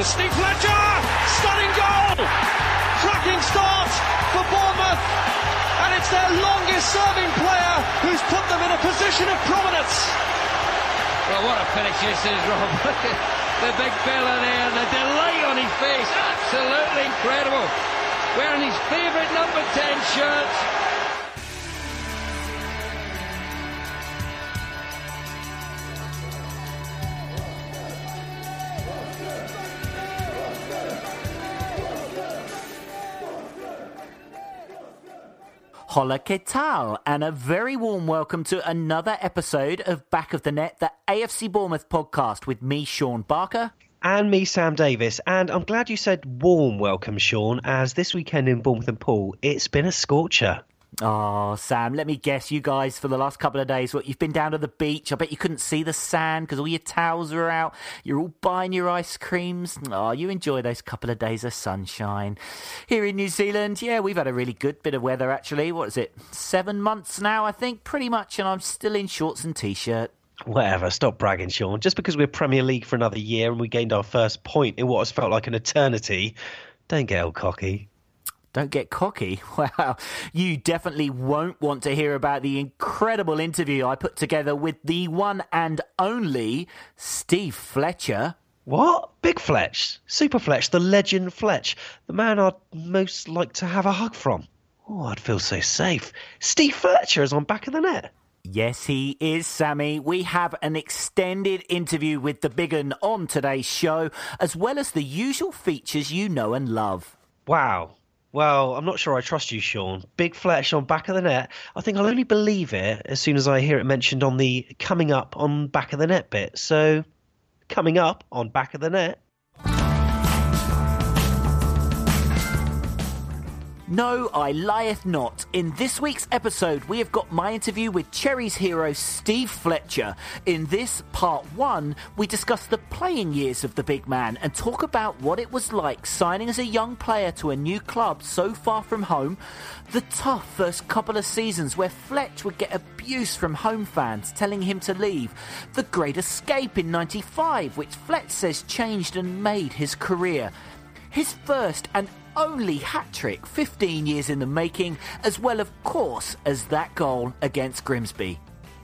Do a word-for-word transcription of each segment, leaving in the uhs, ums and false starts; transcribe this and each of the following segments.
to Steve Fletcher! Stunning goal! Cracking start for Bournemouth, and it's their longest serving player who's put them in a position of prominence. Well, what a finish this is, Rob. Look at the big fella there, the delight on his face, absolutely incredible. Wearing his favourite number ten shirt. Hola, ¿qué tal? And a very warm welcome to another episode of Back of the Net, the A F C Bournemouth podcast with me, Sean Barker. And me, Sam Davis. And I'm glad you said warm welcome, Sean, as this weekend in Bournemouth and Poole, it's been a scorcher. Oh, Sam, let me guess, you guys, for the last couple of days, what, you've been down to the beach. I bet you couldn't see the sand because all your towels were out. You're all buying your ice creams. Oh, you enjoy those couple of days of sunshine. Here in New Zealand, yeah, we've had a really good bit of weather, actually. What is it? Seven months now, I think, pretty much, and I'm still in shorts and T-shirt. Whatever, stop bragging, Sean. Just because we're Premier League for another year and we gained our first point in what has felt like an eternity, don't get all cocky. Don't get cocky? Wow, you definitely won't want to hear about the incredible interview I put together with the one and only Steve Fletcher. What? Big Fletch? Super Fletch? The legend Fletch? The man I'd most like to have a hug from? Oh, I'd feel so safe. Steve Fletcher is on Back of the Net. Yes, he is, Sammy. We have an extended interview with the big un on today's show, as well as the usual features you know and love. Wow. Well, I'm not sure I trust you, Sean. Big Fletch on Back of the Net. I think I'll only believe it as soon as I hear it mentioned on the coming up on Back of the Net bit. So, coming up on Back of the Net. No, I lieth not. In this week's episode, we have got my interview with Cherries hero Steve Fletcher. In this, part one, we discuss the playing years of the big man and talk about what it was like signing as a young player to a new club so far from home, the tough first couple of seasons where Fletch would get abuse from home fans telling him to leave, the Great Escape in ninety-five, which Fletch says changed and made his career, his first and only hat-trick fifteen years in the making, as well, of course, as that goal against Grimsby.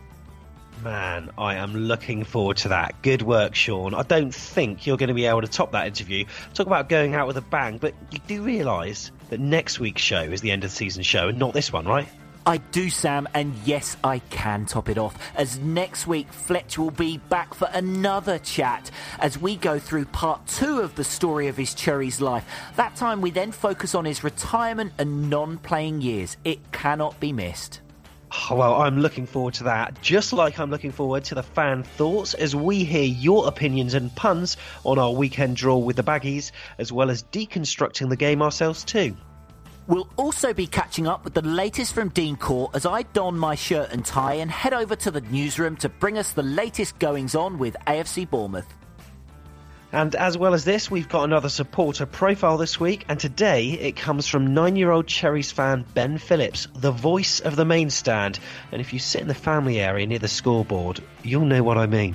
Man, I am looking forward to that. Good work, Sean. I don't think you're going to be able to top that interview. Talk about going out with a bang, but you do realise that next week's show is the end of the season show and not this one, right? I do, Sam, and yes, I can top it off, as next week Fletch will be back for another chat as we go through part two of the story of his Cherries life. That time we then focus on his retirement and non-playing years. It cannot be missed. Oh, well, I'm looking forward to that, just like I'm looking forward to the fan thoughts as we hear your opinions and puns on our weekend draw with the Baggies, as well as deconstructing the game ourselves too. We'll also be catching up with the latest from Dean Court as I don my shirt and tie and head over to the newsroom to bring us the latest goings-on with A F C Bournemouth. And as well as this, we've got another supporter profile this week, and today it comes from nine-year-old Cherries fan Ben Phillips, the voice of the main stand. And if you sit in the family area near the scoreboard, you'll know what I mean.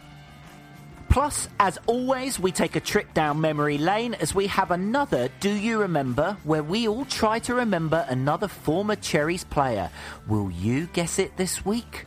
Plus, as always, we take a trip down memory lane as we have another Do You Remember, where we all try to remember another former Cherries player. Will you guess it this week?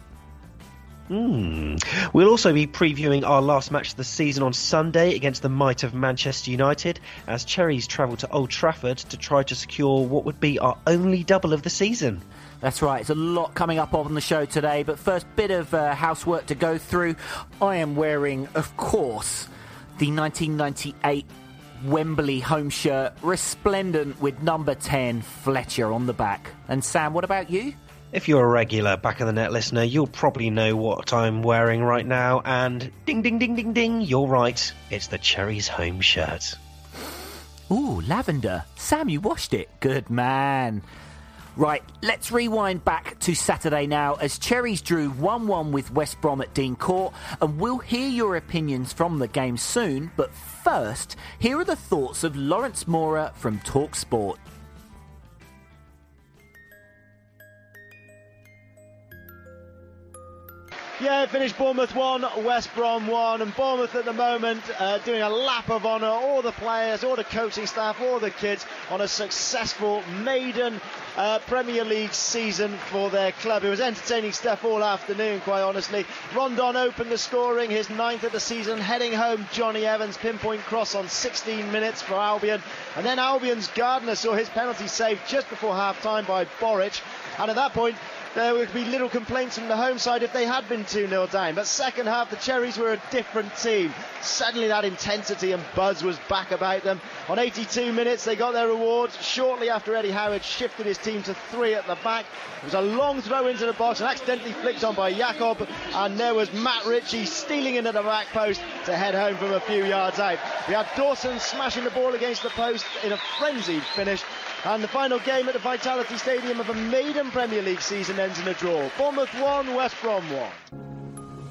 Hmm. We'll also be previewing our last match of the season on Sunday against the might of Manchester United, as Cherries travel to Old Trafford to try to secure what would be our only double of the season. That's right, it's a lot coming up on the show today, but first bit of uh, housework to go through. I am wearing, of course, the nineteen ninety-eight Wembley home shirt, resplendent with number ten Fletcher on the back. And Sam, what about you? If you're a regular Back of the Net listener, you'll probably know what I'm wearing right now, and ding, ding, ding, ding, ding, you're right, it's the Cherries home shirt. Ooh, lavender. Sam, you washed it. Good man. Right, let's rewind back to Saturday now as Cherries drew one one with West Brom at Dean Court, and we'll hear your opinions from the game soon, but first, here are the thoughts of Lawrence Mora from TalkSport. Yeah, it finished Bournemouth one, West Brom one, and Bournemouth at the moment uh, doing a lap of honour, all the players, all the coaching staff, all the kids on a successful maiden uh, Premier League season for their club. It was entertaining stuff all afternoon, quite honestly. Rondon opened the scoring, his ninth of the season, heading home Johnny Evans, pinpoint cross on sixteen minutes for Albion, and then Albion's Gardner saw his penalty saved just before half-time by Boric, and at that point there would be little complaints from the home side if they had been two nil down. But second half, the Cherries were a different team. Suddenly that intensity and buzz was back about them. On eighty-two minutes, they got their reward. Shortly after Eddie Howard shifted his team to three at the back. It was a long throw into the box and accidentally flicked on by Jakob. And there was Matt Ritchie stealing into the back post to head home from a few yards out. We had Dawson smashing the ball against the post in a frenzied finish. And the final game at the Vitality Stadium of a maiden Premier League season ends in a draw. Bournemouth one, West Brom one.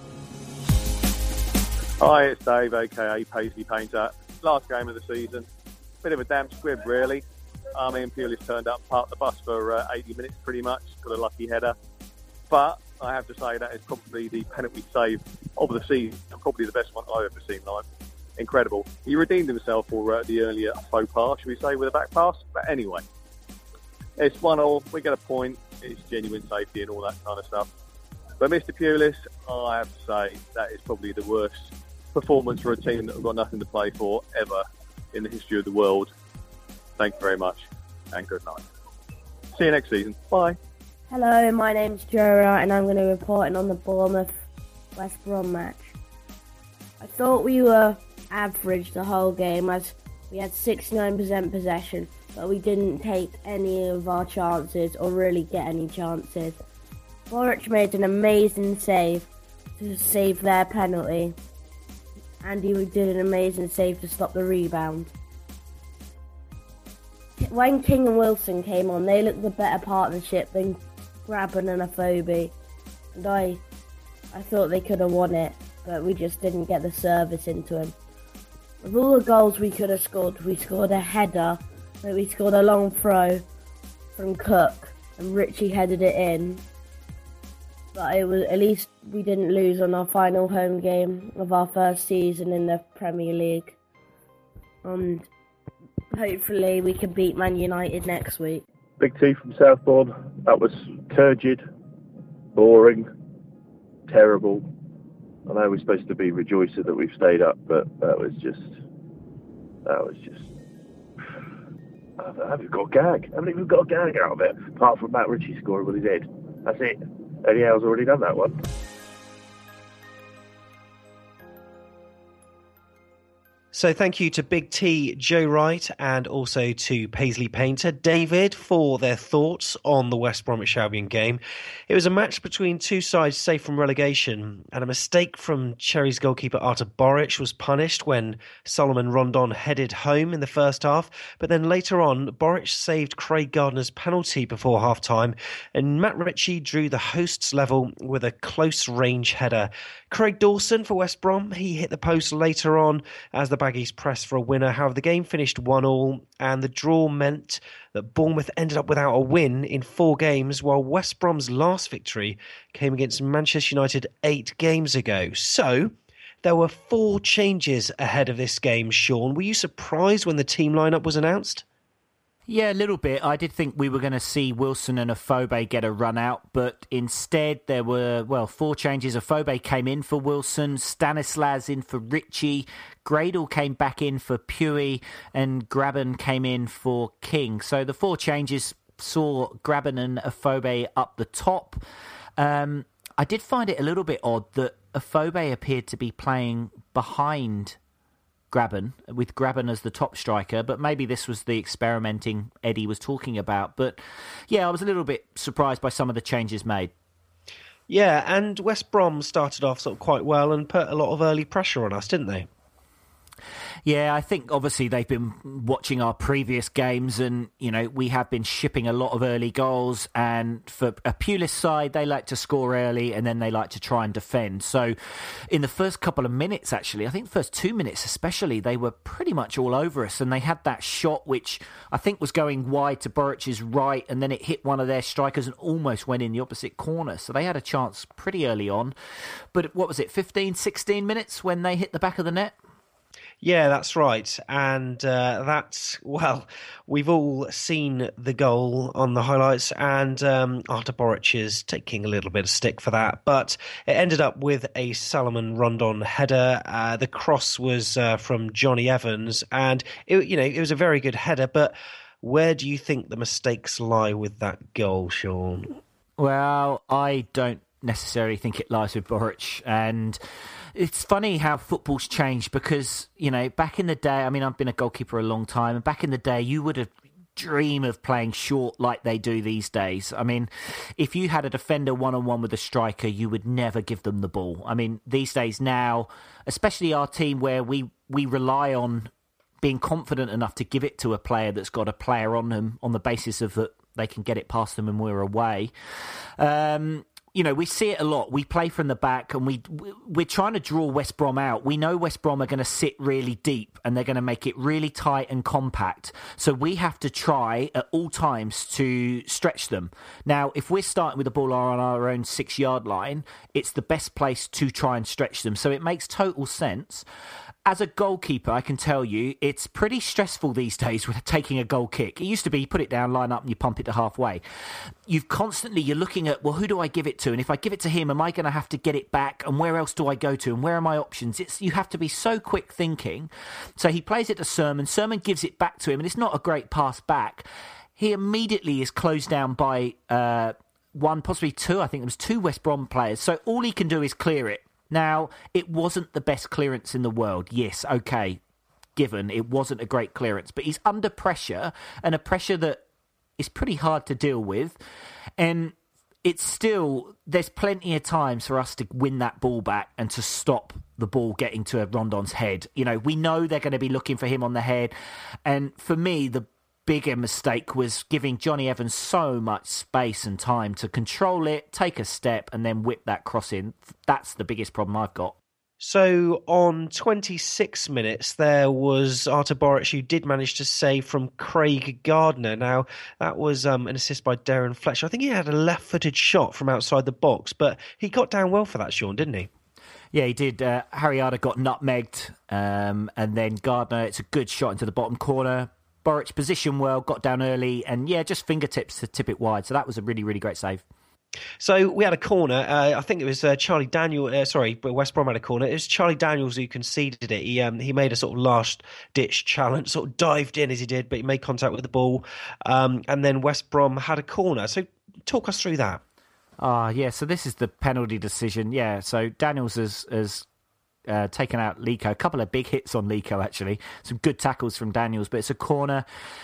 Hi, it's Dave, aka Paisley Painter. Last game of the season. Bit of a damp squib, really. I mean, Pulis turned up, parked the bus for uh, eighty minutes pretty much, got a lucky header. But I have to say that is probably the penalty save of the season, probably the best one I've ever seen live. Incredible. He redeemed himself for uh, the earlier faux pas, should we say, with a back pass. But anyway, it's one all. We get a point. It's genuine safety and all that kind of stuff. But Mister Pulis, I have to say, that is probably the worst performance for a team that have got nothing to play for ever in the history of the world. Thank you very much, and good night. See you next season. Bye. Hello, my name's Joe and I'm going to be reporting on the Bournemouth West Brom match. I thought we were average the whole game as we had sixty-nine percent possession, but we didn't take any of our chances or really get any chances. Boric made an amazing save to save their penalty, and he did an amazing save to stop the rebound. When King and Wilson came on, they looked the better partnership than Grabban and Afobe, and I, I thought they could have won it, but we just didn't get the service into him. With all the goals we could have scored, we scored a header, but we scored a long throw from Cook, and Ritchie headed it in. But it was, at least we didn't lose on our final home game of our first season in the Premier League. And hopefully we can beat Man United next week. Big T from Southbourne. That was turgid, boring, terrible. I know we're supposed to be rejoicing that we've stayed up, but that was just, that was just, I haven't got a gag. I haven't even got a gag out of it, apart from Matt Ritchie scoring with his head. That's it. Eddie Howe's already done that one. So thank you to Big T, Joe Wright, and also to Paisley Painter, David, for their thoughts on the West Bromwich Albion game. It was a match between two sides safe from relegation, and a mistake from Cherries goalkeeper Artur Boric was punished when Solomon Rondon headed home in the first half. But then later on, Boric saved Craig Gardner's penalty before half-time, and Matt Ritchie drew the hosts level with a close-range header. Craig Dawson for West Brom, he hit the post later on as the Baggies pressed for a winner. However, the game finished one all, and the draw meant that Bournemouth ended up without a win in four games, while West Brom's last victory came against Manchester United eight games ago. So, there were four changes ahead of this game, Sean. Were you surprised when the team lineup was announced? Yeah, a little bit. I did think we were going to see Wilson and Afobe get a run out, but instead there were, well, four changes. Afobe came in for Wilson, Stanislas in for Ritchie, Gradle came back in for Puey, and Grabban came in for King. So the four changes saw Grabban and Afobe up the top. Um, I did find it a little bit odd that Afobe appeared to be playing behind Grabban, with Grabban as the top striker, but maybe this was the experimenting Eddie was talking about. But yeah, I was a little bit surprised by some of the changes made. Yeah, and West Brom started off sort of quite well and put a lot of early pressure on us, didn't they? Yeah, I think obviously they've been watching our previous games and, you know, we have been shipping a lot of early goals, and for a Pulis side, they like to score early and then they like to try and defend. So in the first couple of minutes, actually, I think the first two minutes especially, they were pretty much all over us, and they had that shot which I think was going wide to Boric's right, and then it hit one of their strikers and almost went in the opposite corner. So they had a chance pretty early on. But what was it, fifteen, sixteen minutes when they hit the back of the net? Yeah, that's right. And uh, that's, well, we've all seen the goal on the highlights, and um, Artur Boric is taking a little bit of stick for that. But it ended up with a Salomon Rondon header. Uh, the cross was uh, from Johnny Evans, and, it, you know, it was a very good header. But where do you think the mistakes lie with that goal, Sean? Well, I don't necessarily think it lies with Boric, and it's funny how football's changed because, you know, back in the day, I mean, I've been a goalkeeper a long time, and back in the day, you would have dream of playing short like they do these days. I mean, if you had a defender one-on-one with a striker, you would never give them the ball. I mean, these days now, especially our team where we, we rely on being confident enough to give it to a player that's got a player on them on the basis of that they can get it past them and we're away. Um... You know, we see it a lot. We play from the back and we, we're trying to draw West Brom out. We know West Brom are going to sit really deep and they're going to make it really tight and compact. So we have to try at all times to stretch them. Now, if we're starting with the ball on our own six-yard line, it's the best place to try and stretch them. So it makes total sense. As a goalkeeper, I can tell you, it's pretty stressful these days with taking a goal kick. It used to be you put it down, line up, and you pump it to halfway. You've constantly, you're looking at, well, who do I give it to? And if I give it to him, am I going to have to get it back? And where else do I go to? And where are my options? It's you have to be so quick thinking. So he plays it to Sermon. Sermon gives it back to him, and it's not a great pass back. He immediately is closed down by uh, one, possibly two. I think there was two West Brom players. So all he can do is clear it. Now, it wasn't the best clearance in the world. Yes, okay, given it wasn't a great clearance. But he's under pressure, and a pressure that is pretty hard to deal with. And it's still, there's plenty of times for us to win that ball back and to stop the ball getting to Rondon's head. You know, we know they're going to be looking for him on the head. And for me, the bigger mistake was giving Johnny Evans so much space and time to control it, take a step, and then whip that cross in. That's the biggest problem I've got. So on twenty-six minutes, there was Artur Boric, who did manage to save from Craig Gardner. Now, that was um, an assist by Darren Fletcher. I think he had a left-footed shot from outside the box, but he got down well for that, Sean, didn't he? Yeah, he did. Uh, Harriada got nutmegged, um, and then Gardner, it's a good shot into the bottom corner. Boric positioned well, got down early, and yeah, just fingertips to tip it wide. So that was a really, really great save. So we had a corner. Uh, I think it was uh, Charlie Daniel. Uh, sorry, but West Brom had a corner. It was Charlie Daniels who conceded it. He um, he made a sort of last ditch challenge, sort of dived in as he did, but he made contact with the ball. Um, and then West Brom had a corner. So talk us through that. Ah, uh, yeah. So this is the penalty decision. Yeah. So Daniels has has uh, taken out Lico. A couple of big hits on Lico actually. Some good tackles from Daniels, but it's a corner,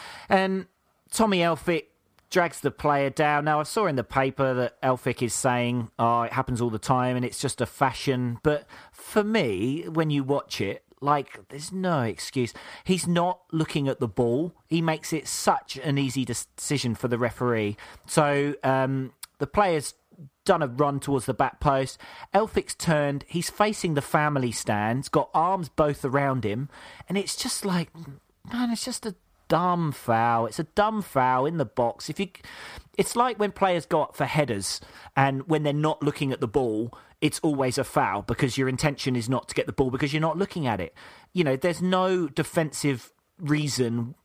and Tommy Elphick drags the player down. Now, I saw in the paper that Elphick is saying, oh, it happens all the time and it's just a fashion. But for me, when you watch it, like, there's no excuse. He's not looking at the ball. He makes it such an easy decision for the referee. So um, the player's done a run towards the back post. Elphick's turned. He's facing the family stands, got arms both around him. And it's just like, man, it's just a dumb foul. It's a dumb foul in the box. If you, it's like when players go up for headers and when they're not looking at the ball, it's always a foul because your intention is not to get the ball because you're not looking at it. You know, there's no defensive reason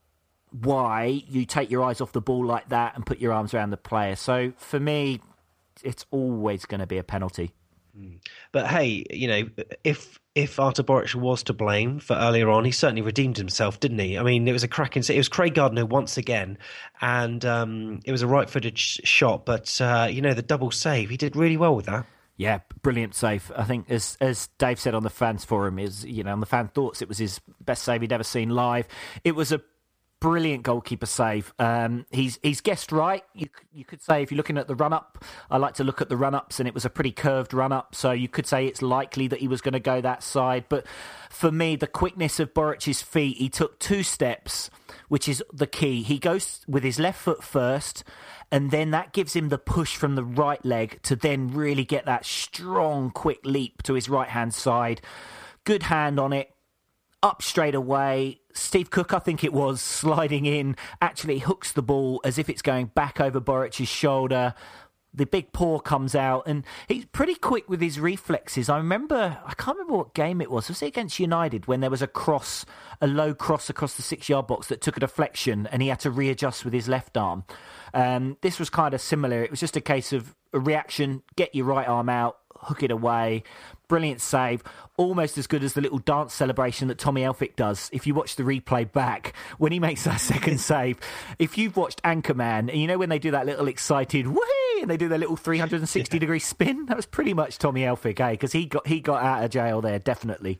why you take your eyes off the ball like that and put your arms around the player. So for me, it's always going to be a penalty. But hey, you know, if if Artur Boric was to blame for earlier on, he certainly redeemed himself, didn't he? I mean, it was a cracking. It was Craig Gardner once again, and um, it was a right-footed sh- shot. But uh, you know, the double save, he did really well with that. Yeah, brilliant save. I think, as as Dave said on the fans forum, is you know on the fan thoughts, it was his best save he'd ever seen live. It was a brilliant goalkeeper save. Um, he's he's guessed right. You you could say if you're looking at the run up, I like to look at the run ups, and it was a pretty curved run up. So you could say it's likely that he was going to go that side. But for me, the quickness of Boric's feet, he took two steps, which is the key. He goes with his left foot first, and then that gives him the push from the right leg to then really get that strong, quick leap to his right hand side. Good hand on it. Up straight away. Steve Cook, I think it was, sliding in, actually hooks the ball as if it's going back over Boric's shoulder. The big paw comes out, and he's pretty quick with his reflexes. I remember, I can't remember what game it was. Was it against United when there was a cross, a low cross across the six-yard box that took a deflection, and he had to readjust with his left arm? Um, this was kind of similar. It was just a case of a reaction, get your right arm out, hook it away. Brilliant save. Almost as good as the little dance celebration that Tommy Elphick does. If you watch the replay back, when he makes that second save, if you've watched Anchorman, and you know when they do that little excited whee, and they do their little three hundred sixty yeah. degree spin, that was pretty much Tommy Elphick, eh? Because he got, he got out of jail there, definitely.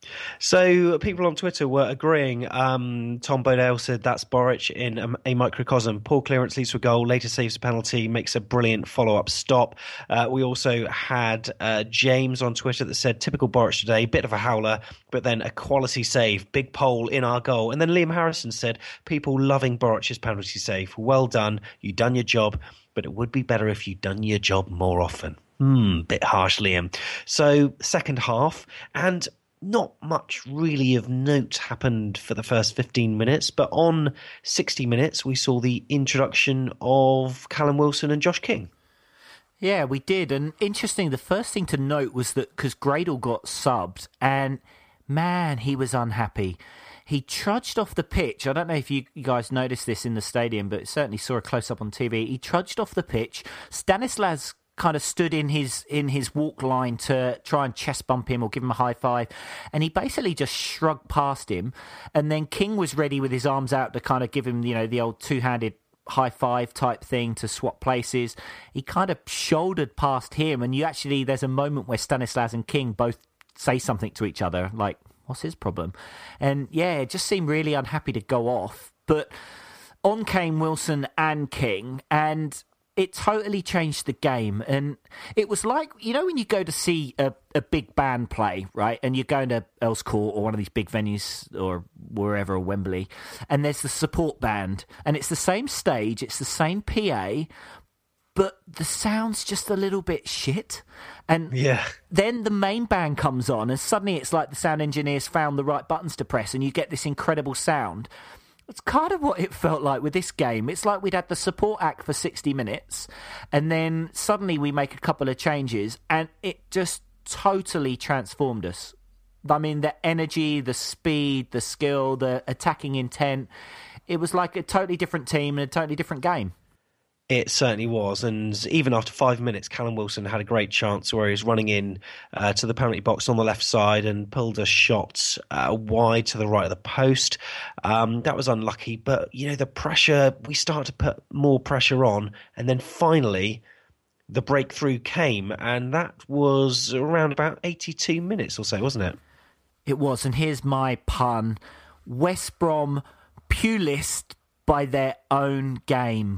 So people on Twitter were agreeing. Um, Tom Bodale said that's Boric in a, a microcosm. Poor clearance leads to a goal, later saves a penalty, makes a brilliant follow-up stop. Uh, we also had uh, James on Twitter that said typical Boric today, bit of a howler, but then a quality save, big pole in our goal. And then Liam Harrison said people loving Boric's penalty save. Well done, you done your job, but it would be better if you'd done your job more often. Hmm, bit harsh, Liam. So second half, and not much really of note happened for the first fifteen minutes, but on sixty minutes, we saw the introduction of Callum Wilson and Josh King. Yeah, we did. And interesting, the first thing to note was that because Gradle got subbed, and man, he was unhappy. He trudged off the pitch. I don't know if you, you guys noticed this in the stadium, but certainly saw a close-up on T V. He trudged off the pitch. Stanislas kind of stood in his in his walk line to try and chest bump him or give him a high five, and he basically just shrugged past him, and then King was ready with his arms out to kind of give him, you know, the old two-handed high five type thing to swap places. He kind of shouldered past him, and you actually, there's a moment where Stanislas and King both say something to each other, like, what's his problem? And yeah, it just seemed really unhappy to go off, but on came Wilson and King, and it totally changed the game. And it was like, you know, when you go to see a, a big band play, right? And you're going to Earls Court or one of these big venues or wherever, or Wembley, and there's the support band, and it's the same stage, it's the same P A, but the sound's just a little bit shit. And yeah. then the main band comes on, and suddenly it's like the sound engineers found the right buttons to press, and you get this incredible sound. It's kind of what it felt like with this game. It's like we'd had the support act for sixty minutes, and then suddenly we make a couple of changes, and it just totally transformed us. I mean, the energy, the speed, the skill, the attacking intent. It was like a totally different team and a totally different game. It certainly was, and even after five minutes, Callum Wilson had a great chance where he was running in uh, to the penalty box on the left side and pulled a shot uh, wide to the right of the post. Um, that was unlucky, but, you know, the pressure, we started to put more pressure on, and then finally the breakthrough came, and that was around about eighty-two minutes or so, wasn't it? It was, and here's my pun. West Brom Pulised by their own game.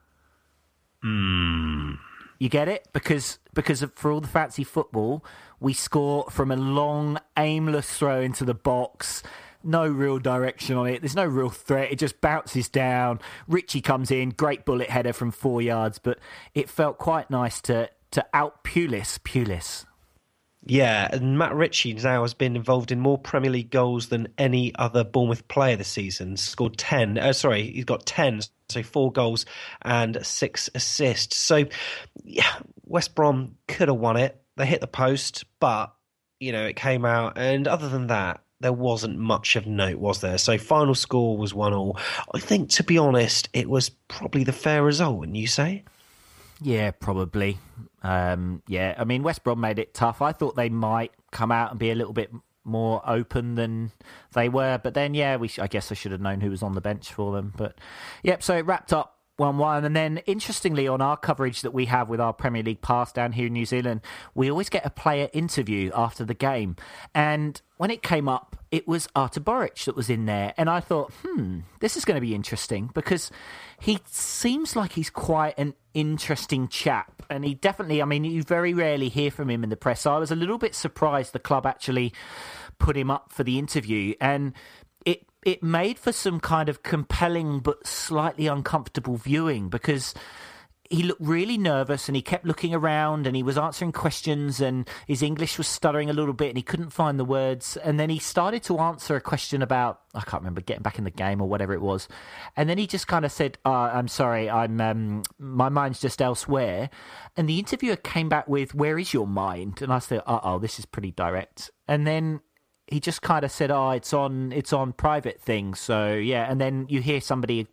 Mm. You get it? Because because of, for all the fancy football, we score from a long, aimless throw into the box. No real direction on it. There's no real threat. It just bounces down. Richie comes in. Great bullet header from four yards. But it felt quite nice to, to out-Pulis. Pulis. Yeah, and Matt Ritchie now has been involved in more Premier League goals than any other Bournemouth player this season. Scored ten. Uh, sorry, he's got ten. So four goals and six assists. So, yeah, West Brom could have won it. They hit the post, but, you know, it came out. And other than that, there wasn't much of note, was there? So final score was one all. I think, to be honest, it was probably the fair result, wouldn't you say? Yeah, probably. Um, yeah, I mean, West Brom made it tough. I thought they might come out and be a little bit more open than they were. But then, yeah, we sh- I guess I should have known who was on the bench for them. But, yep, so it wrapped up one one. And then, interestingly, on our coverage that we have with our Premier League Pass down here in New Zealand, we always get a player interview after the game. And when it came up, it was Artur Boruc that was in there. And I thought, hmm, this is going to be interesting because he seems like he's quite an interesting chap. And he definitely, I mean, you very rarely hear from him in the press. So I was a little bit surprised the club actually put him up for the interview. And it it made for some kind of compelling but slightly uncomfortable viewing because he looked really nervous and he kept looking around and he was answering questions and his English was stuttering a little bit and he couldn't find the words. And then he started to answer a question about, I can't remember, getting back in the game or whatever it was. And then he just kind of said, oh, I'm sorry, I'm um, my mind's just elsewhere. And the interviewer came back with, where is your mind? And I said, uh-oh, this is pretty direct. And then he just kind of said, oh, it's on, it's on private things. So, yeah. And then you hear somebody,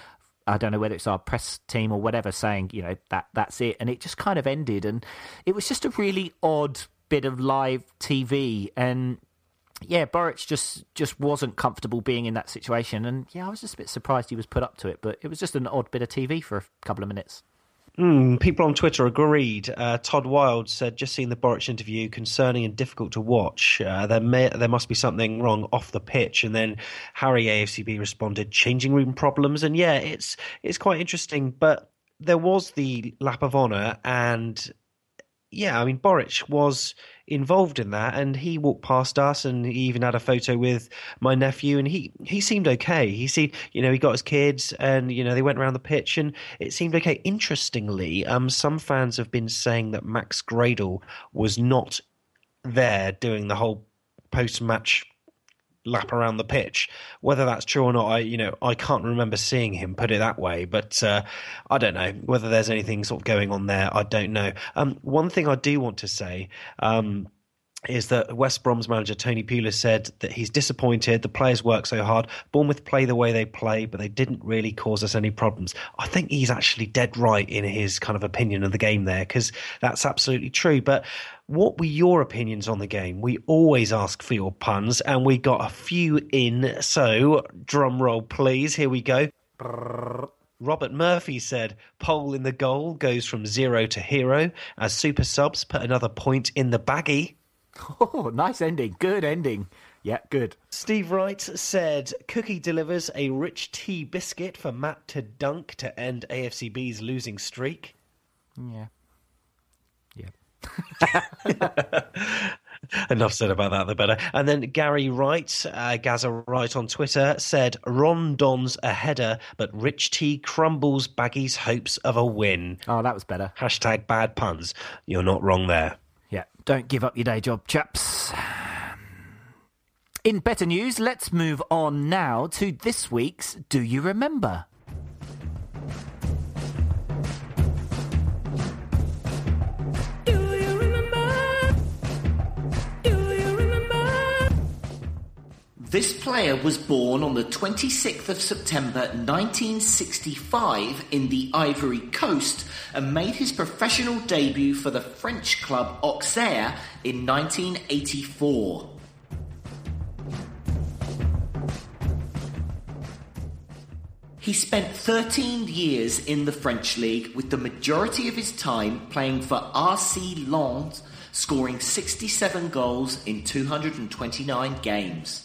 I don't know whether it's our press team or whatever, saying, you know, that that's it. And it just kind of ended. And it was just a really odd bit of live T V. And yeah, Boruc just, just wasn't comfortable being in that situation. And yeah, I was just a bit surprised he was put up to it. But it was just an odd bit of T V for a couple of minutes. Mm, people on Twitter agreed. Uh, Todd Wild said, just seeing the Boruc interview, concerning and difficult to watch. Uh, there may, there must be something wrong off the pitch. And then Harry A F C B responded, changing room problems. And yeah, it's it's quite interesting. But there was the lap of honour and yeah, I mean, Boruc was involved in that and he walked past us and he even had a photo with my nephew and he, he seemed okay. He seemed, you know, he got his kids and, you know, they went around the pitch and it seemed okay. Interestingly, um, some fans have been saying that Max Gradel was not there doing the whole post-match lap around the pitch. Whether that's true or not, I you know I can't remember seeing him, put it that way. But uh, I don't know whether there's anything sort of going on there. I don't know. Um, one thing I do want to say um, is that West Brom's manager Tony Pulis said that he's disappointed. The players work so hard. Bournemouth play the way they play, but they didn't really cause us any problems. I think he's actually dead right in his kind of opinion of the game there, because that's absolutely true. But what were your opinions on the game? We always ask for your puns, and we got a few in. So, drum roll, please. Here we go. Robert Murphy said, Pole in the goal goes from zero to hero as super subs put another point in the baggie. Oh, nice ending. Good ending. Yeah, good. Steve Wright said, Cookie delivers a rich tea biscuit for Matt to dunk to end A F C B's losing streak. Yeah. Yeah. Enough said about that, the better. And then Gary Wright, uh, Gaza Wright on Twitter, said, Ron dons a header, but Rich T crumbles Baggy's hopes of a win. Oh, that was better. Hashtag bad puns. You're not wrong there. Yeah, don't give up your day job, chaps. In better news, let's move on now to this week's Do You Remember? This player was born on the twenty-sixth of September nineteen sixty-five in the Ivory Coast and made his professional debut for the French club Auxerre in nineteen eighty-four. He spent thirteen years in the French league, with the majority of his time playing for R C Lens, scoring sixty-seven goals in two hundred twenty-nine games.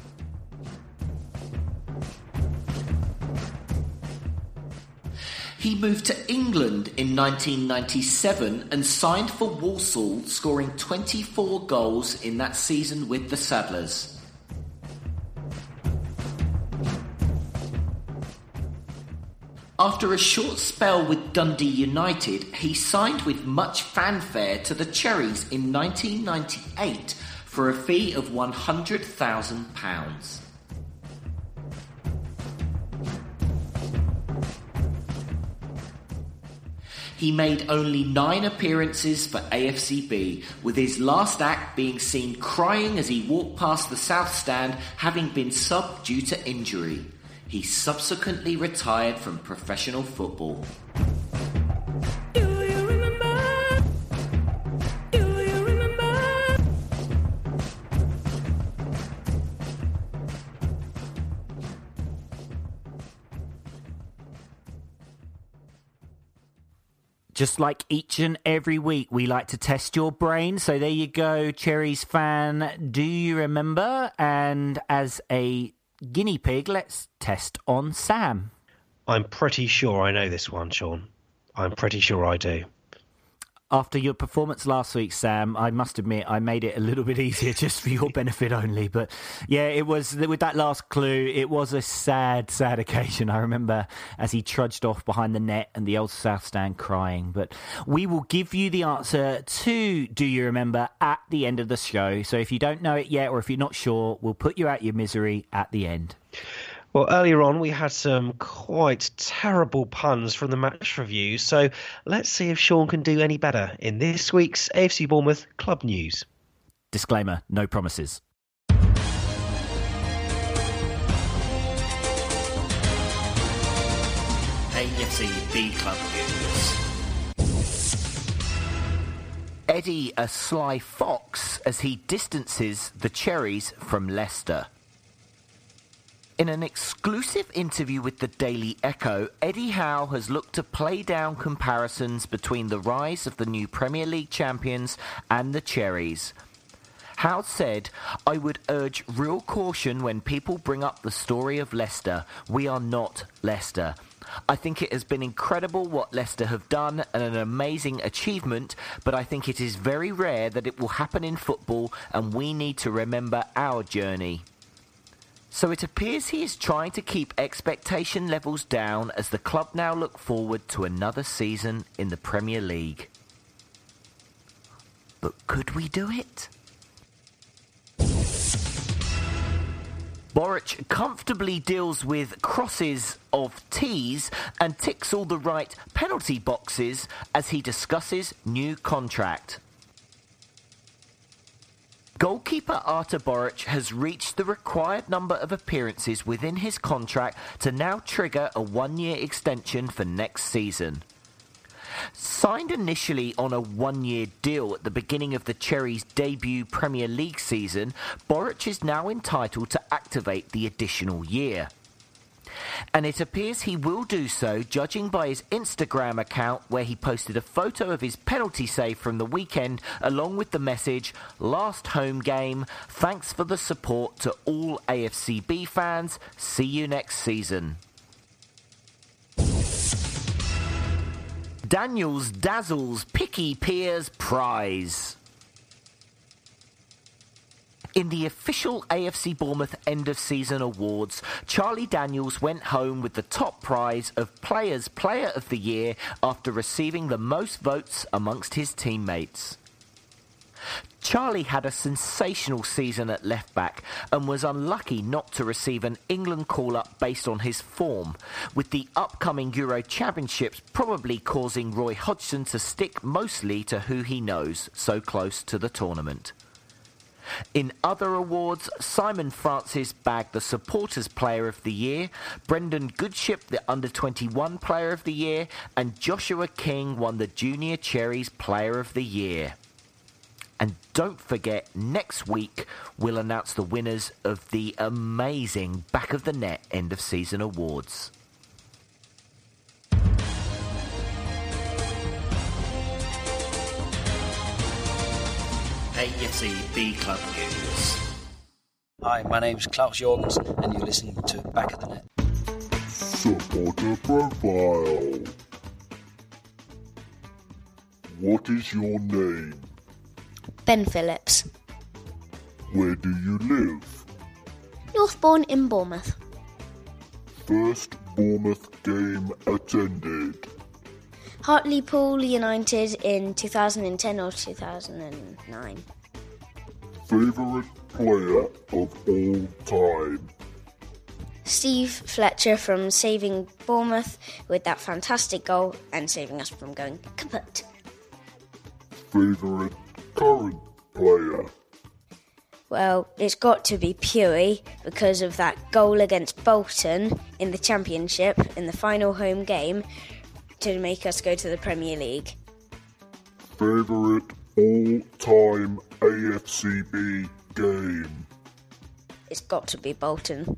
He moved to England in nineteen ninety-seven and signed for Walsall, scoring twenty-four goals in that season with the Saddlers. After a short spell with Dundee United, he signed with much fanfare to the Cherries in nineteen ninety-eight for a fee of one hundred thousand pounds. He made only nine appearances for A F C B, with his last act being seen crying as he walked past the South Stand, having been subbed due to injury. He subsequently retired from professional football. Just like each and every week, we like to test your brain. So there you go, Cherries fan. Do you remember? And as a guinea pig, let's test on Sam. I'm pretty sure I know this one, Sean. I'm pretty sure I do. After your performance last week, Sam, I must admit I made it a little bit easier just for your benefit only. But yeah, it was with that last clue, it was a sad, sad occasion. I remember as he trudged off behind the net and the old South Stand crying. But we will give you the answer to Do You Remember at the end of the show. So if you don't know it yet or if you're not sure, we'll put you out your misery at the end. Well, earlier on, we had some quite terrible puns from the match review, so let's see if Sean can do any better in this week's A F C Bournemouth Club News. Disclaimer, no promises. A F C B Club News. Eddie a sly fox as he distances the Cherries from Leicester. In an exclusive interview with the Daily Echo, Eddie Howe has looked to play down comparisons between the rise of the new Premier League champions and the Cherries. Howe said, "I would urge real caution when people bring up the story of Leicester. We are not Leicester. I think it has been incredible what Leicester have done and an amazing achievement, but I think it is very rare that it will happen in football and we need to remember our journey." So it appears he is trying to keep expectation levels down as the club now look forward to another season in the Premier League. But could we do it? Boruc comfortably deals with crosses of T's and ticks all the right penalty boxes as he discusses new contract. Goalkeeper Artur Boruc has reached the required number of appearances within his contract to now trigger a one-year extension for next season. Signed initially on a one-year deal at the beginning of the Cherries' debut Premier League season, Boruc is now entitled to activate the additional year. And it appears he will do so, judging by his Instagram account where he posted a photo of his penalty save from the weekend along with the message, "Last home game, thanks for the support to all A F C B fans, see you next season." Daniels dazzles Picky Peers prize. In the official A F C Bournemouth end-of-season awards, Charlie Daniels went home with the top prize of Players' Player of the Year after receiving the most votes amongst his teammates. Charlie had a sensational season at left-back and was unlucky not to receive an England call-up based on his form, with the upcoming Euro Championships probably causing Roy Hodgson to stick mostly to who he knows so close to the tournament. In other awards, Simon Francis bagged the Supporters Player of the Year, Brendan Goodship the Under twenty-one Player of the Year, and Joshua King won the Junior Cherries Player of the Year. And don't forget, next week we'll announce the winners of the amazing Back of the Net End of Season Awards. A F C B Club News. Hi, my name's Klaus Jorgensen, and you're listening to Back of the Net. Supporter profile. What is your name? Ben Phillips. Where do you live? Northbourne in Bournemouth. First Bournemouth game attended. Hartlepool United in two thousand ten or two thousand nine. Favourite player of all time? Steve Fletcher from saving Bournemouth with that fantastic goal and saving us from going kaput. Favourite current player? Well, it's got to be Pewey because of that goal against Bolton in the Championship in the final home game to make us go to the Premier League. Favourite all-time A F C B game? It's got to be Bolton.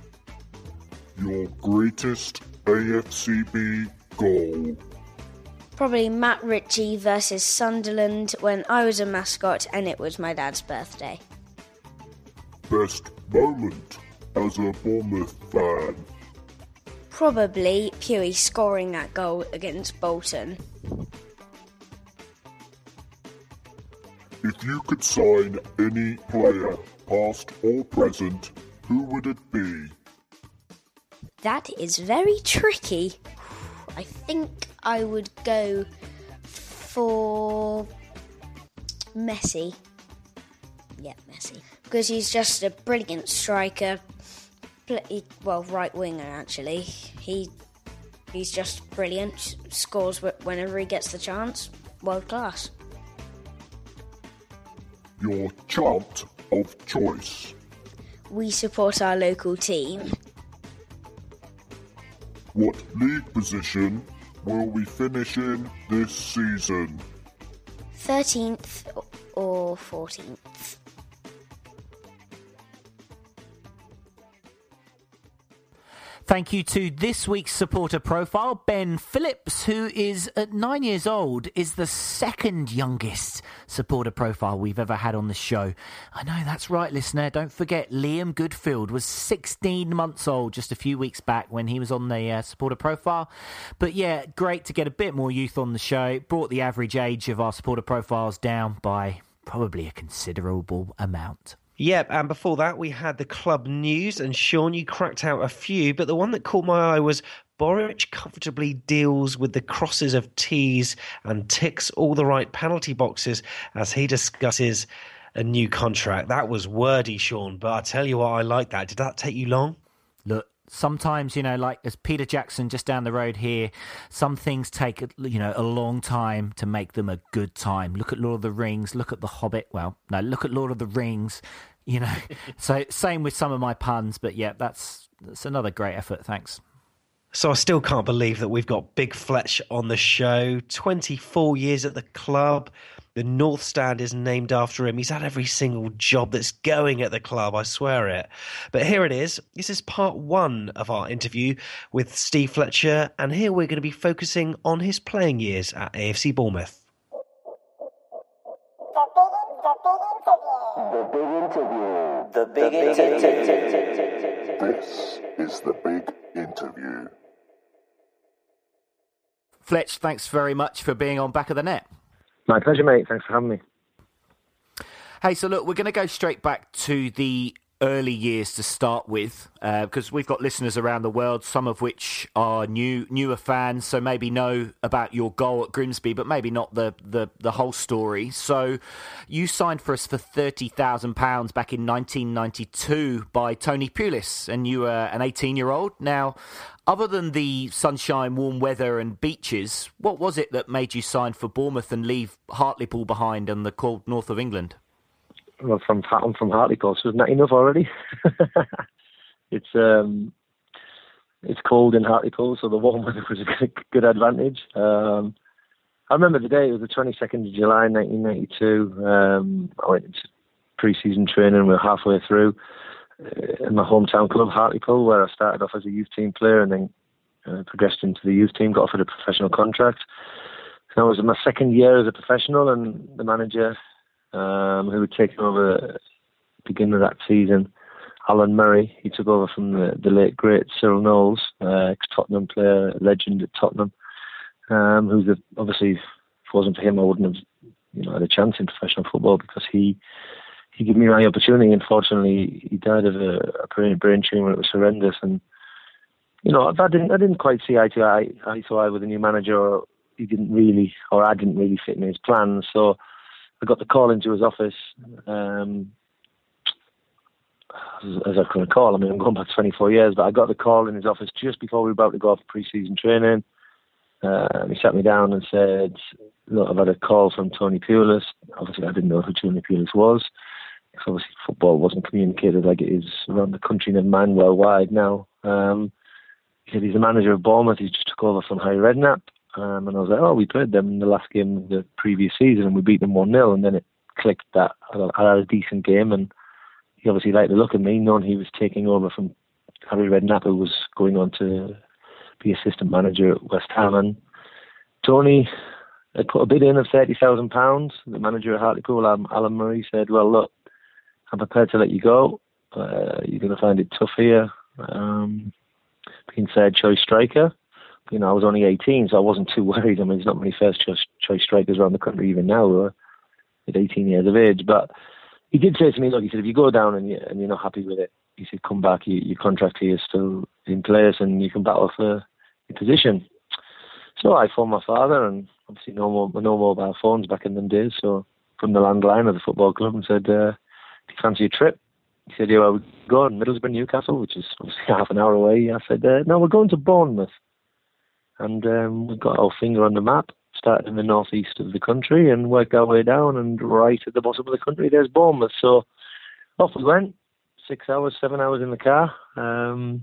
Your greatest A F C B goal? Probably Matt Ritchie versus Sunderland when I was a mascot and it was my dad's birthday. Best moment as a Bournemouth fan? Probably Pewey scoring that goal against Bolton. If you could sign any player, past or present, who would it be? That is very tricky. I think I would go for Messi. Yeah, Messi. Because he's just a brilliant striker. Well, right winger, actually. He He's just brilliant. Scores whenever he gets the chance. World class. Your chant of choice? We support our local team. What league position will we finish in this season? thirteenth or fourteenth. Thank you to this week's supporter profile, Ben Phillips, who is at nine years old, is the second youngest supporter profile we've ever had on the show. I know, that's right, listener. Don't forget, Liam Goodfield was sixteen months old just a few weeks back when he was on the uh, supporter profile. But yeah, great to get a bit more youth on the show. It brought the average age of our supporter profiles down by probably a considerable amount. Yep, and before that we had the club news, and Sean, you cracked out a few, but the one that caught my eye was Boruc comfortably deals with the crosses of T's and ticks all the right penalty boxes as he discusses a new contract. That was wordy, Sean, but I tell you what, I like that. Did that take you long? Look, sometimes, you know, like as Peter Jackson just down the road here, some things take, you know, a long time to make them a good time. Look at Lord of the Rings, look at The Hobbit. Well, no, look at Lord of the Rings, you know. So same with some of my puns, but yeah, that's that's another great effort. Thanks. So I still can't believe that we've got Big Fletch on the show. twenty-four years at the club. The North Stand is named after him. He's had every single job that's going at the club, I swear it. But here it is. This is part one of our interview with Steve Fletcher, and here we're going to be focusing on his playing years at A F C Bournemouth. The big interview. The big interview. This is the big interview. Fletch, thanks very much for being on Back of the Net. My pleasure, mate. Thanks for having me. Hey, so look, we're going to go straight back to the early years to start with, uh, because we've got listeners around the world, some of which are new, newer fans, so maybe know about your goal at Grimsby, but maybe not the, the, the whole story. So you signed for us for thirty thousand pounds back in nineteen ninety-two by Tony Pulis, and you were an eighteen-year-old. Now, other than the sunshine, warm weather and beaches, what was it that made you sign for Bournemouth and leave Hartlepool behind in the cold north of England? Well, from I'm from Hartlepool, so isn't that enough already? it's um, it's cold in Hartlepool, so the warm weather was a good, good advantage. Um, I remember the day, it was the twenty-second of July, nineteen ninety-two. Um, I went into pre-season training, we were halfway through, uh, in my hometown club, Hartlepool, where I started off as a youth team player and then uh, progressed into the youth team, got offered a professional contract. So it was my second year as a professional, and the manager, Um, who had taken over at the beginning of that season, Alan Murray. He took over from the, the late, great Cyril Knowles, uh, ex-Tottenham player, legend at Tottenham, um, who's the, obviously, if it wasn't for him, I wouldn't have you know, had a chance in professional football, because he he gave me my opportunity. Unfortunately, he died of a, a brain, brain tumour. It was horrendous. And, you know, I didn't, I didn't quite see eye to eye, eye to eye with the new manager, or he didn't really, or I didn't really fit in his plans. So I got the call into his office, um, as, as I can recall. I mean, I'm going back twenty-four years, but I got the call in his office just before we were about to go off pre-season training. Uh, and he sat me down and said, look, I've had a call from Tony Pulis. Obviously, I didn't know who Tony Pulis was, because obviously football wasn't communicated like it is around the country, never mind worldwide now. Um, he said he's the manager of Bournemouth. He just took over from Harry Redknapp. Um, and I was like, oh, we played them in the last game of the previous season and we beat them one nil. And then it clicked that I had a decent game, and he obviously liked the look of me, knowing he was taking over from Harry Redknapp, who was going on to be assistant manager at West Ham. And Tony, I put a bid in of thirty thousand pounds. The manager at Hartlepool, Alan Murray, said, well, look, I'm prepared to let you go. Uh, you're going to find it tough here. Um, being third choice striker. You know, I was only eighteen, so I wasn't too worried. I mean, there's not many first choice, choice strikers around the country even now who are at eighteen years of age. But he did say to me, look, he said, if you go down and, you, and you're not happy with it, he said, come back, you, your contract here is still in place and you can battle for your position. So I phoned my father, and obviously no more, no mobile phones back in them days, so from the landline of the football club, and said, uh, do you fancy a trip? He said, yeah, well, we go to Middlesbrough, Newcastle, which is obviously half an hour away. I said, uh, no, we're going to Bournemouth. And um, we've got our finger on the map, started in the northeast of the country and worked our way down, and right at the bottom of the country, there's Bournemouth. So off we went, six hours, seven hours in the car. Um,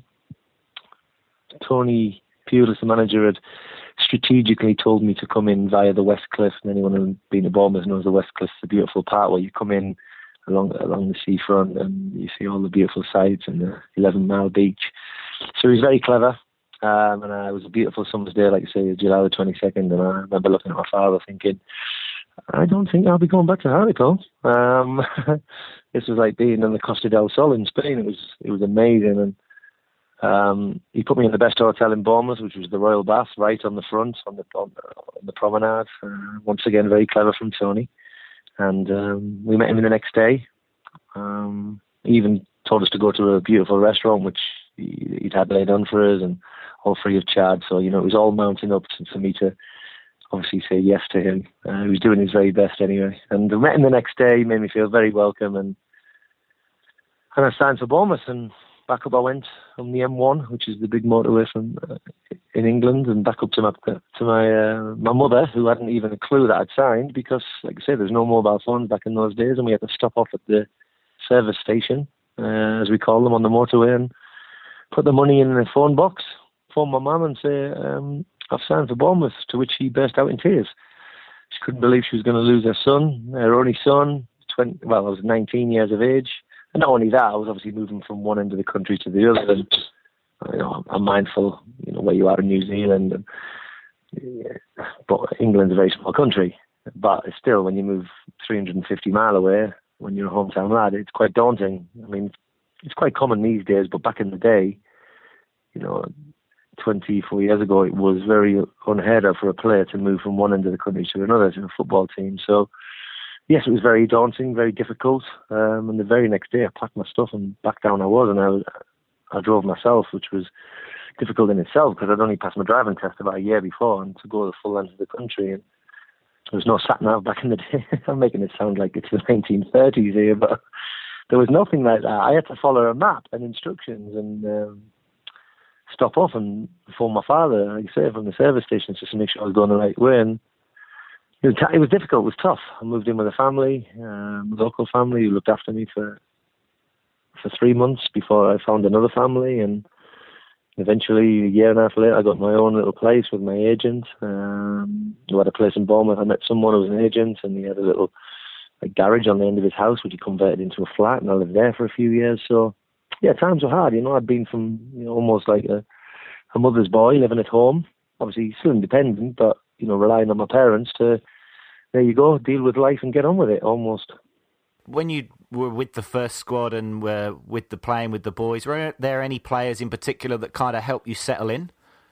Tony Pulis, the manager, had strategically told me to come in via the West Cliff, and anyone who's been to Bournemouth knows the West Cliff's a beautiful part where you come in along along the seafront and you see all the beautiful sights and the eleven mile beach. So he was very clever, um, and uh, it was a beautiful summer's day, like I say, July the twenty-second, and I remember looking at my father thinking, I don't think I'll be going back to Hartlepool. Um, this was like being in the Costa del Sol in Spain. It was it was amazing, and Um, he put me in the best hotel in Bournemouth, which was the Royal Bath, right on the front, on the on, on the promenade. Uh, once again, very clever from Tony. And um, we met him the next day. Um, he even told us to go to a beautiful restaurant, which he, he'd had laid on for us, and all free of charge. So, you know, it was all mounting up for me to obviously say yes to him. Uh, he was doing his very best anyway. And I met him the next day. He made me feel very welcome. And, and I signed for Bournemouth, and back up I went on the M one, which is the big motorway from uh, in England, and back up to my to my uh, my mother, who hadn't even a clue that I'd signed, because, like I say, there's no mobile phones back in those days, and we had to stop off at the service station, uh, as we call them, on the motorway, and put the money in the phone box, phone my mum, and say, um, I've signed for Bournemouth, to which she burst out in tears. She couldn't believe she was going to lose her son, her only son. twenty, well, I was nineteen years of age. And not only that, I was obviously moving from one end of the country to the other. And, you know, I'm mindful, you know, where you are in New Zealand. And, yeah, but England's a very small country. But still, when you move three hundred fifty mile away, when you're a hometown lad, it's quite daunting. I mean, it's quite common these days, but back in the day, you know, twenty-four years ago, it was very unheard of for a player to move from one end of the country to another, to a football team. So, yes, it was very daunting, very difficult. Um, and the very next day, I packed my stuff and back down I was, and I, was, I drove myself, which was difficult in itself, because I'd only passed my driving test about a year before, and to go the full length of the country. And there was no sat-nav back in the day. I'm making it sound like it's the nineteen thirties here, but there was nothing like that. I had to follow a map and instructions, and um, stop off and phone my father, like I say, from the service station, just to make sure I was going the right way. And It was, it was difficult, it was tough. I moved in with a family, um, a local family who looked after me for for three months before I found another family, and eventually, a year and a half later, I got my own little place with my agent. Um, who had a place in Bournemouth. I met someone who was an agent, and he had a little a garage on the end of his house, which he converted into a flat, and I lived there for a few years. So, yeah, times were hard. You know, I'd been from, you know, almost like a, a mother's boy living at home, obviously still independent, but, you know, relying on my parents to, there you go, deal with life and get on with it, almost. When you were with the first squad and were with the playing with the boys, were there any players in particular that kind of helped you settle in?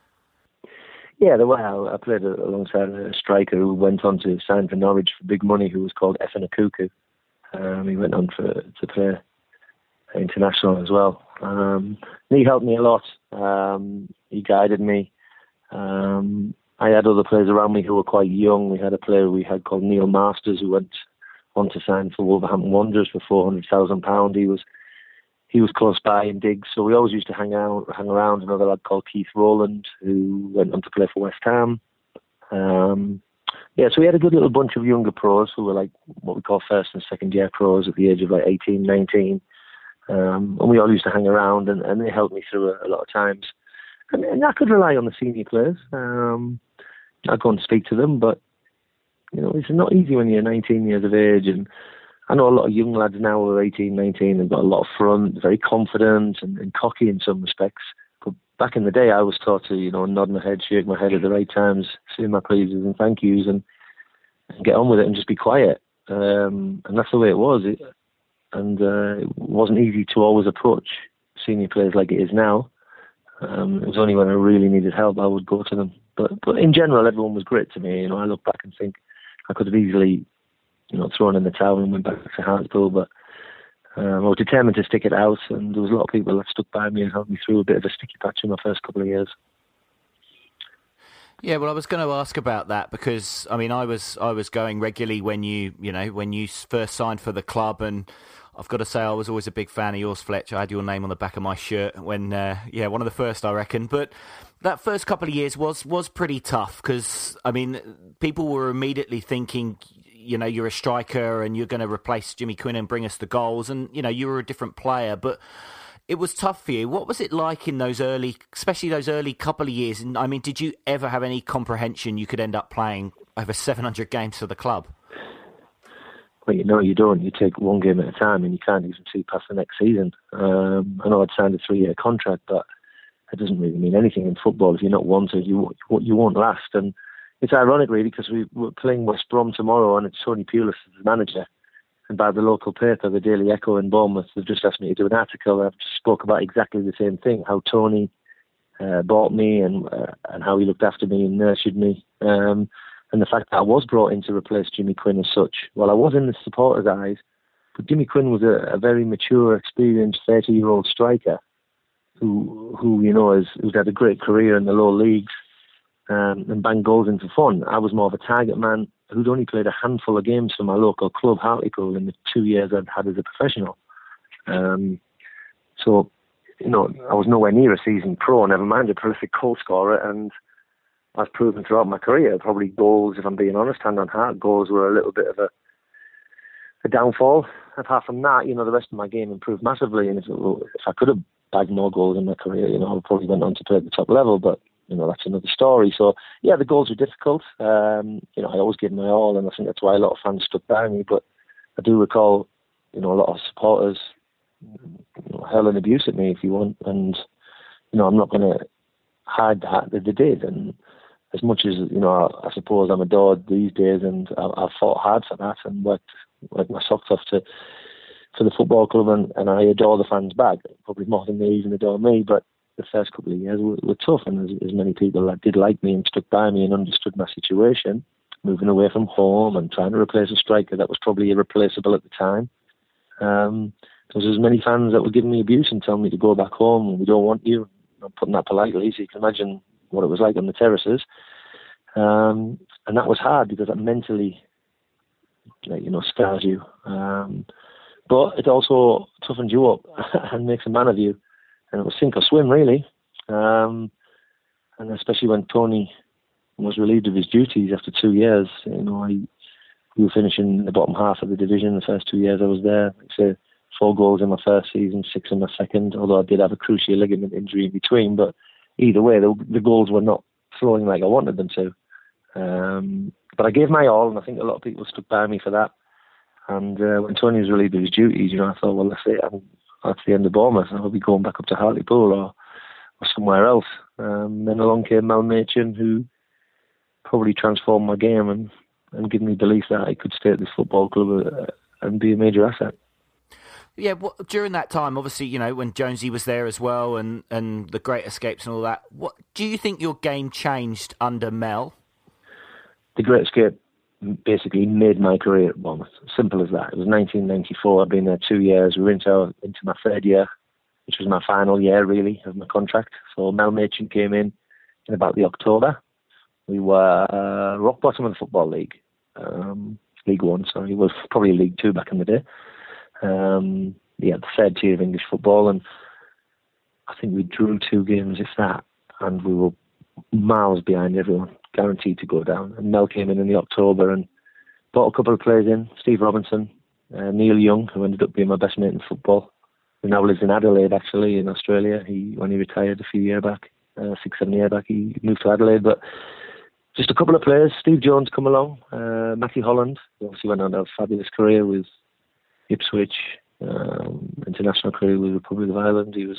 Yeah, there were. I played alongside a striker who went on to sign for Norwich for big money, who was called Efan Akuku. Um, he went on for to play international as well. Um, he helped me a lot. Um, he guided me. Um, I had other players around me who were quite young. We had a player we had called Neil Masters, who went on to sign for Wolverhampton Wanderers for four hundred thousand pounds. He was he was close by in digs, so we always used to hang out, hang around. Another lad called Keith Rowland, who went on to play for West Ham. Um, yeah, so we had a good little bunch of younger pros who were like what we call first and second year pros at the age of like eighteen, nineteen. Um, and we all used to hang around, and, and they helped me through a, a lot of times. And, and I could rely on the senior players. Um, I'd go and speak to them, but you know, it's not easy when you're nineteen years of age. And I know a lot of young lads now who are eighteen, nineteen and got a lot of front, very confident and, and cocky in some respects. But back in the day, I was taught to, you know, nod my head, shake my head at the right times, say my pleases and thank yous. And and get on with it and just be quiet. Um, and that's the way it was. It, and uh, it wasn't easy to always approach senior players like it is now. Um, it was only when I really needed help I would go to them. But but in general, everyone was great to me. You know, I look back and think I could have easily, you know, thrown in the towel and went back to Hartlepool, but um, I was determined to stick it out, and there was a lot of people that stuck by me and helped me through a bit of a sticky patch in my first couple of years. Yeah, well, I was going to ask about that because I mean, I was I was going regularly when you you know when you first signed for the club, and I've got to say I was always a big fan of yours, Fletcher. I had your name on the back of my shirt when uh, yeah, one of the first, I reckon. But that first couple of years was was pretty tough because I mean, people were immediately thinking, you know, you're a striker and you're going to replace Jimmy Quinn and bring us the goals, and you know, you were a different player, but it was tough for you. What was it like in those early, especially those early couple of years? And I mean, did you ever have any comprehension you could end up playing over seven hundred games for the club? Well, you know you don't. You take one game at a time and you can't even see past the next season. Um, I know I'd signed a three-year contract, but it doesn't really mean anything in football. If you're not wanted, you, you won't last. And it's ironic, really, because we, we're playing West Brom tomorrow and it's Tony Pulis as the manager. And by the local paper, the Daily Echo in Bournemouth, they've just asked me to do an article. I've just spoke about exactly the same thing, how Tony uh, bought me and uh, and how he looked after me and nurtured me. Um, and the fact that I was brought in to replace Jimmy Quinn as such. Well, I was in the supporters' eyes, but Jimmy Quinn was a, a very mature, experienced thirty-year-old striker who, who you know, has who's had a great career in the lower leagues um, and banged goals in for fun. I was more of a target man who'd only played a handful of games for my local club, Hartlepool, in the two years I'd had as a professional. Um, so, you know, I was nowhere near a seasoned pro, never mind a prolific goal scorer, and I've proven throughout my career, probably goals, if I'm being honest, hand on heart, goals were a little bit of a, a downfall. Apart from that, you know, the rest of my game improved massively, and if, it, if I could have bagged more goals in my career, you know, I probably went on to play at the top level, but you know, that's another story. So, yeah, the goals were difficult. Um, you know, I always gave my all, and I think that's why a lot of fans stuck by me. But I do recall, you know, a lot of supporters you know, hurling abuse at me, if you want. And, you know, I'm not going to hide that, that they did. And as much as, you know, I, I suppose I'm adored these days, and I, I've fought hard for that and worked, worked my socks off to for the football club, and, and I adore the fans back, probably more than they even adore me. But the first couple of years were, were tough, and there's, there's many people that did like me and stuck by me and understood my situation, moving away from home and trying to replace a striker that was probably irreplaceable at the time. Um, there was as many fans that were giving me abuse and telling me to go back home, and we don't want you. I'm putting that politely, so you can imagine what it was like on the terraces. Um, and that was hard because that mentally, you know, scars you. Um, but it also toughens you up and makes a man of you. And it was sink or swim, really. Um, and especially when Tony was relieved of his duties after two years, you know, I, we were finishing in the bottom half of the division the first two years I was there. Like I say, four goals in my first season, six in my second, although I did have a cruciate ligament injury in between. But either way, the, the goals were not flowing like I wanted them to. Um, but I gave my all, and I think a lot of people stuck by me for that. And uh, when Tony was relieved of his duties, you know, I thought, well, that's it. I'm, that's the end of Bournemouth. I'll be going back up to Hartlepool or, or somewhere else. Um, then along came Mel Machin, who probably transformed my game and, and gave me belief that I could stay at this football club uh, and be a major asset. Yeah, well, during that time, obviously, you know, when Jonesy was there as well, and, and the Great Escapes and all that, what do you think your game changed under Mel? The Great Escape basically made my career at Bournemouth. Simple as that. It was nineteen ninety-four. I'd been there two years. We were into, into my third year, which was my final year, really, of my contract. So Mel Machin came in in about the October. We were uh, rock bottom of the Football League. Um, League One, sorry. It was probably League Two back in the day. Um, yeah, the third tier of English football. And I think we drew two games, if that. And we were miles behind everyone, guaranteed to go down. And Mel came in in the October and brought a couple of players in, Steve Robinson, uh, Neil Young, who ended up being my best mate in football, who now lives in Adelaide, actually, in Australia. He When he retired a few years back, uh, six, seven years back, he moved to Adelaide. But just a couple of players. Steve Jones come along, uh, Matthew Holland, who obviously went on to have a fabulous career with Ipswich, um, international career with the Republic of Ireland. He was,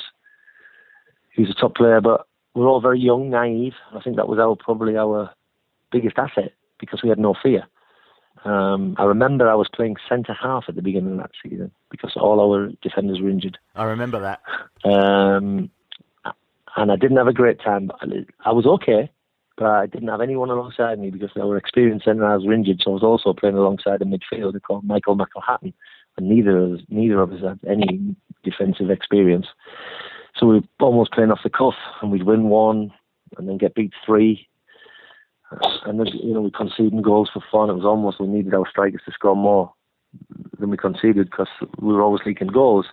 he was a top player, but we're all very young, naive. I think that was our probably our biggest asset because we had no fear. Um, I remember I was playing centre half at the beginning of that season because all our defenders were injured. I remember that. Um, and I didn't have a great time. I was okay, but I didn't have anyone alongside me because our experienced centre halves were injured. So I was also playing alongside a midfielder called Michael McElhatton, and neither of us, neither of us had any defensive experience. So we were almost playing off the cuff, and we'd win one and then get beat three. And then, you know, we conceded goals for fun. It was almost we needed our strikers to score more than we conceded because we were always leaking goals.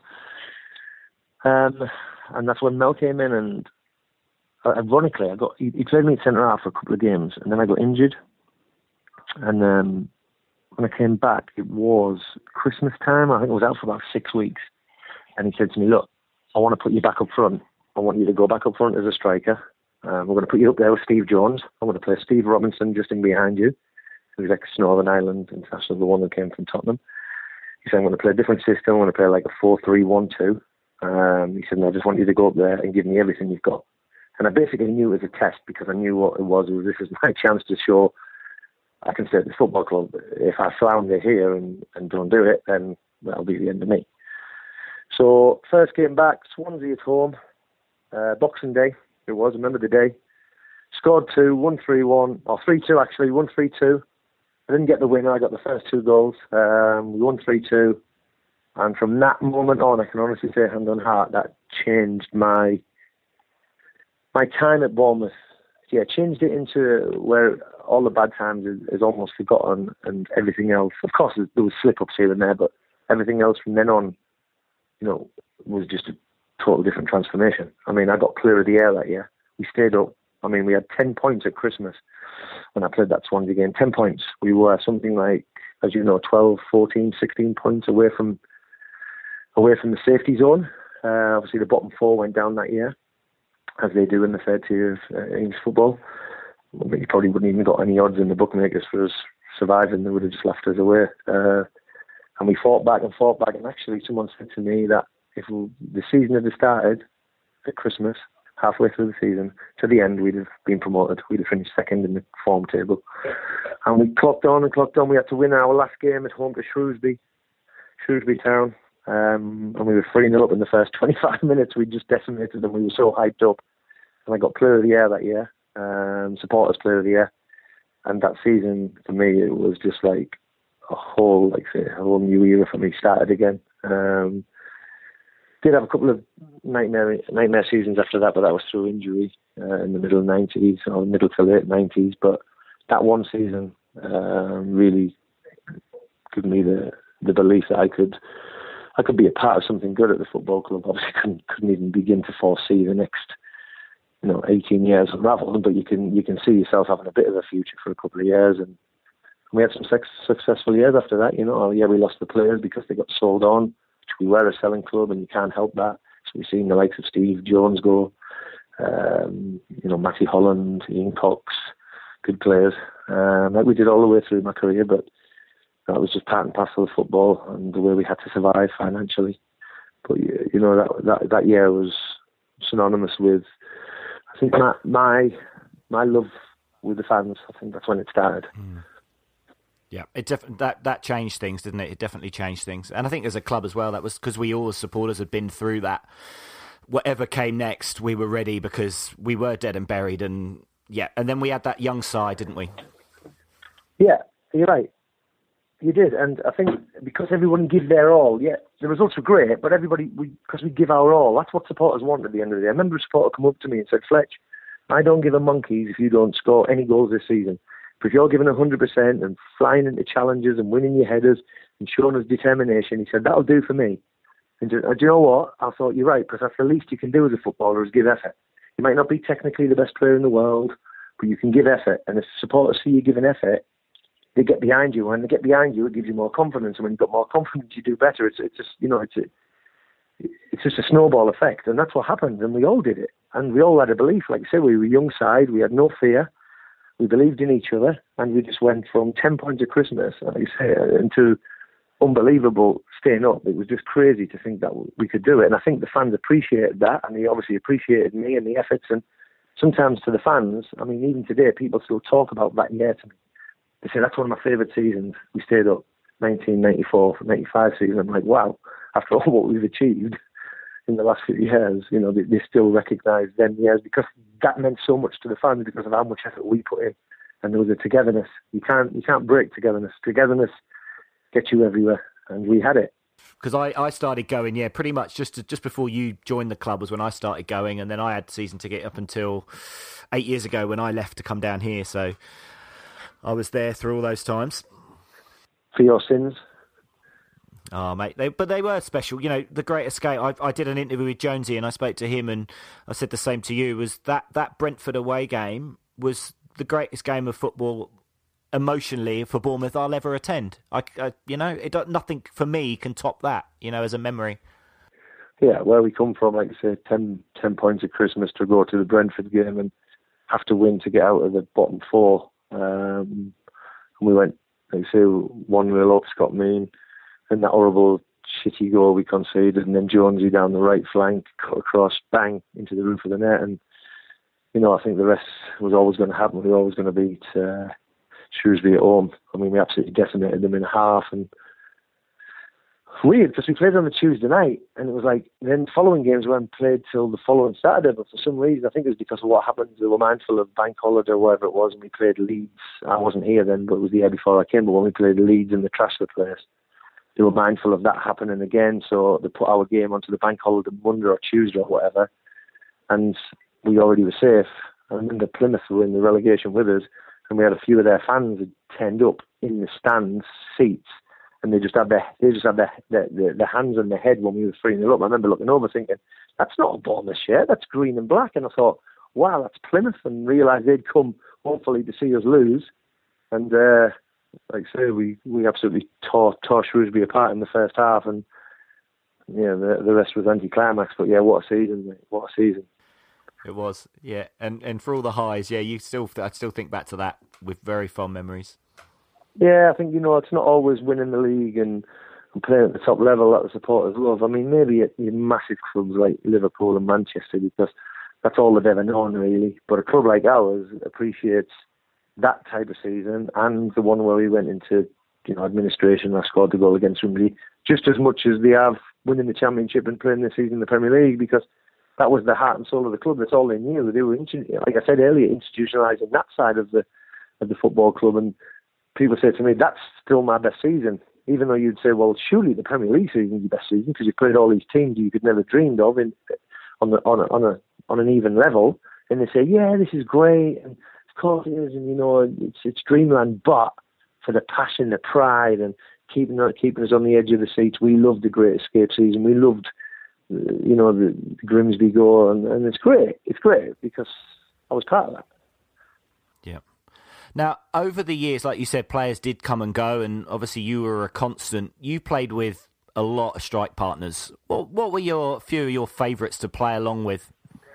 Um, and that's when Mel came in, and uh, ironically, I got he, he played me at centre half for a couple of games, and then I got injured. And um, when I came back, it was Christmas time. I think I was out for about six weeks. And he said to me, "Look, I want to put you back up front. I want you to go back up front as a striker. Um, we're going to put you up there with Steve Jones. I'm going to play Steve Robinson just in behind you, who's ex-Northern Ireland international, the one that came from Tottenham." He said, "I'm going to play a different system. I'm going to play like a four three one two. Um, he said, "And I just want you to go up there and give me everything you've got." And I basically knew it was a test because I knew what it was. It was this is my chance to show I can stay at the football club. If I flounder here and, and don't do it, then that'll be the end of me. So first game back, Swansea at home, uh, Boxing Day. It was, I remember the day. Scored two, won three one, or three two actually, won three two. I didn't get the winner, I got the first two goals. Um, we won three two. And from that moment on, I can honestly say, hand on heart, that changed my my time at Bournemouth. Yeah, changed it into where all the bad times is, is almost forgotten and everything else. Of course, there was slip-ups here and there, but everything else from then on, you know, was just a total different transformation. I mean, I got clear of the air that year. We stayed up. I mean, we had ten points at Christmas when I played that Swansea game. ten points. We were something like, as you know, twelve, fourteen, sixteen points away from away from the safety zone. Uh, obviously, the bottom four went down that year, as they do in the third tier of uh, English football. But you probably wouldn't even got any odds in the bookmakers for us surviving. They would have just left us away. Uh, and we fought back and fought back. And actually, someone said to me that if the season had started at Christmas, halfway through the season, to the end, we'd have been promoted. We'd have finished second in the form table. And we clocked on and clocked on. We had to win our last game at home to Shrewsbury, Shrewsbury Town. Um, and we were three nil up in the first twenty-five minutes. We just decimated them. We were so hyped up. And I got player of the year that year, um, supporters player of the year. And that season, for me, it was just like a whole, like say, a whole new era for me started again. Um, Did have a couple of nightmare nightmare seasons after that, but that was through injury uh, in the middle nineties or middle to late nineties. But that one season uh, really gave me the the belief that I could I could be a part of something good at the football club. Obviously, couldn't couldn't even begin to foresee the next you know eighteen years unravel, but you can you can see yourself having a bit of a future for a couple of years. And we had some sex, successful years after that. You know, yeah, we lost the players because they got sold on. We were a selling club, and you can't help that. So we've seen the likes of Steve Jones go, um, you know, Matty Holland, Ian Cox, good players. Um, like we did all the way through my career, but that was just part and parcel of football and the way we had to survive financially. But you know, that that, that year was synonymous with, I think, my, my my love with the fans. I think that's when it started. Mm. Yeah, it def- that that changed things, didn't it? It definitely changed things, and I think as a club as well, that was because we all as supporters had been through that. Whatever came next, we were ready because we were dead and buried, and yeah, and then we had that young side, didn't we? Yeah, you're right. You did, and I think because everyone give their all, yeah, the results were great, but everybody, we because we give our all, that's what supporters want at the end of the day. I remember a supporter come up to me and said, "Fletch, I don't give a monkeys if you don't score any goals this season. But if you're giving one hundred percent and flying into challenges and winning your headers and showing us determination," he said, "that'll do for me." And do, do you know what? I thought, you're right, because that's the least you can do as a footballer is give effort. You might not be technically the best player in the world, but you can give effort. And if supporters see you giving effort, they get behind you. When they get behind you, it gives you more confidence. And when you've got more confidence, you do better. It's it's just, you know, it's a, it's just a snowball effect. And that's what happened. And we all did it. And we all had a belief. Like I say, we were a young side. We had no fear. We believed in each other, and we just went from ten points at Christmas, like you say, into unbelievable staying up. It was just crazy to think that we could do it. And I think the fans appreciated that, and they obviously appreciated me and the efforts. And sometimes to the fans, I mean, even today, people still talk about that year to me. they say that's one of my favourite seasons. We stayed up nineteen ninety-four, ninety-five season. I'm like, wow, after all what we've achieved in the last few years, you know, they, they still recognise them years because that meant so much to the fans because of how much effort we put in. And there was a togetherness. You can't, you can't break togetherness. Togetherness gets you everywhere, and we had it. Because I, I started going, yeah, pretty much just to, just before you joined the club was when I started going, and then I had season ticket up until eight years ago when I left to come down here. So I was there through all those times. For your sins. Oh, mate, they, but they were special. You know, The Great Escape, I, I did an interview with Jonesy and I spoke to him and I said the same to you, was that, that Brentford away game was the greatest game of football emotionally for Bournemouth I'll ever attend. I, I you know, it nothing for me can top that, you know, as a memory. Yeah, where we come from, like I say, ten, ten points at Christmas to go to the Brentford game and have to win to get out of the bottom four. Um, and we went, like I say, one nil up, Scott Mean, and that horrible, shitty goal we conceded, and then Jonesy down the right flank, cut across, bang, into the roof of the net. And, you know, I think the rest was always going to happen. We were always going to beat uh, Shrewsbury at home. I mean, we absolutely decimated them in half. And weird, because we played on a Tuesday night, and it was like, then following games weren't played till the following Saturday, but for some reason, I think it was because of what happened, they were mindful of bank holiday or whatever it was, and we played Leeds. I wasn't here then, but it was the year before I came, but when we played Leeds in the Trashler place, they were mindful of that happening again, so they put our game onto the bank holiday Monday or Tuesday or whatever, and we already were safe. I remember Plymouth were in the relegation with us, and we had a few of their fans had turned up in the stands, seats, and they just had their they just had their their, their, their hands on their head when we were three nil up. I remember looking over thinking, that's not a Bournemouth shirt, that's green and black. And I thought, wow, that's Plymouth, and realised they'd come hopefully to see us lose. And uh, like I say, we, we absolutely tore, tore Shrewsbury apart in the first half, and yeah, the, the rest was anticlimax. But yeah, what a season, mate. What a season. It was, yeah, and and for all the highs, yeah, you still I still think back to that with very fond memories. Yeah, I think, you know, it's not always winning the league and, and playing at the top level that the supporters love. I mean, maybe at your massive clubs like Liverpool and Manchester, because that's all they've ever known, really. But a club like ours appreciates that type of season, and the one where we went into, you know, administration and I scored the goal against somebody, just as much as they have winning the championship and playing this season in the Premier League, because that was the heart and soul of the club. That's all they knew. They were, like I said earlier, institutionalising that side of the of the football club. And people say to me, that's still my best season. Even though you'd say, well, surely the Premier League season is your best season because you played all these teams you could never dreamed of in on the on a, on a on an even level. And they say, yeah, this is great, and of course it is, and you know, it's it's dreamland. But for the passion, the pride, and keeping keeping us on the edge of the seats, we loved the Great Escape season. We loved, you know, the, the Grimsby goal, and, and it's great. It's great because I was part of that. Yeah. Now, over the years, like you said, players did come and go, and obviously you were a constant. You played with a lot of strike partners. What, what were your few of your favourites to play along with?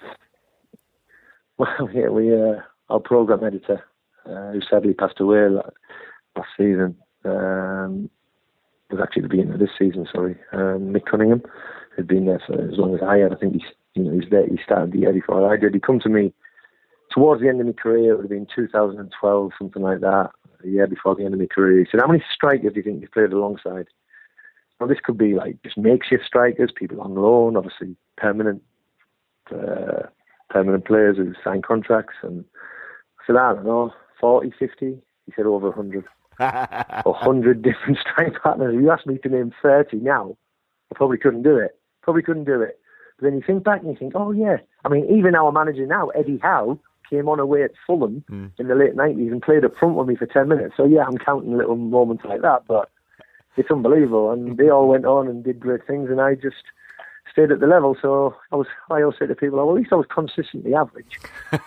Well, yeah, we uh, our programme editor, uh, who sadly passed away last season, um, was actually the beginning of this season. Sorry, um, Mick Cunningham had been there for as long as I had. I think he, you know, he was there. He started the year before I did. He come to me towards the end of my career. It would have been two thousand twelve, something like that. A year before the end of my career, he said, "How many strikers do you think you've played alongside?" Well, this could be like just makeshift strikers, people on loan, obviously permanent. Uh, permanent players who sign contracts, and I said, I don't know, forty, fifty? He said over one hundred. one hundred different strike partners. If you asked me to name thirty now, I probably couldn't do it. Probably couldn't do it. But then you think back and you think, oh yeah, I mean, even our manager now, Eddie Howe, came on away at Fulham mm. in the late nineties and played up front with me for ten minutes. So yeah, I'm counting little moments like that, but it's unbelievable. And they all went on and did great things, and I just stayed at the level. So I was, I always say to people, well, at least I was consistently average.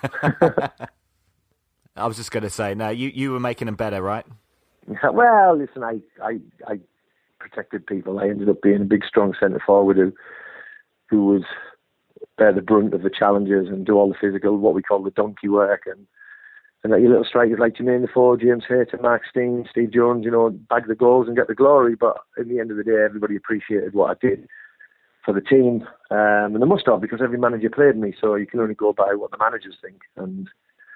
I was just going to say, no, you, you were making them better, right? Well, listen, I, I, I protected people. I ended up being a big, strong centre forward who, who was bear the brunt of the challenges and do all the physical, what we call the donkey work, and and that your little strikers like Jermaine Defoe, James Hayter, Mark Steen, Steve Jones, you know, bag the goals and get the glory. But at the end of the day, everybody appreciated what I did for the team, um, and they must have, because every manager played me, so you can only go by what the managers think. And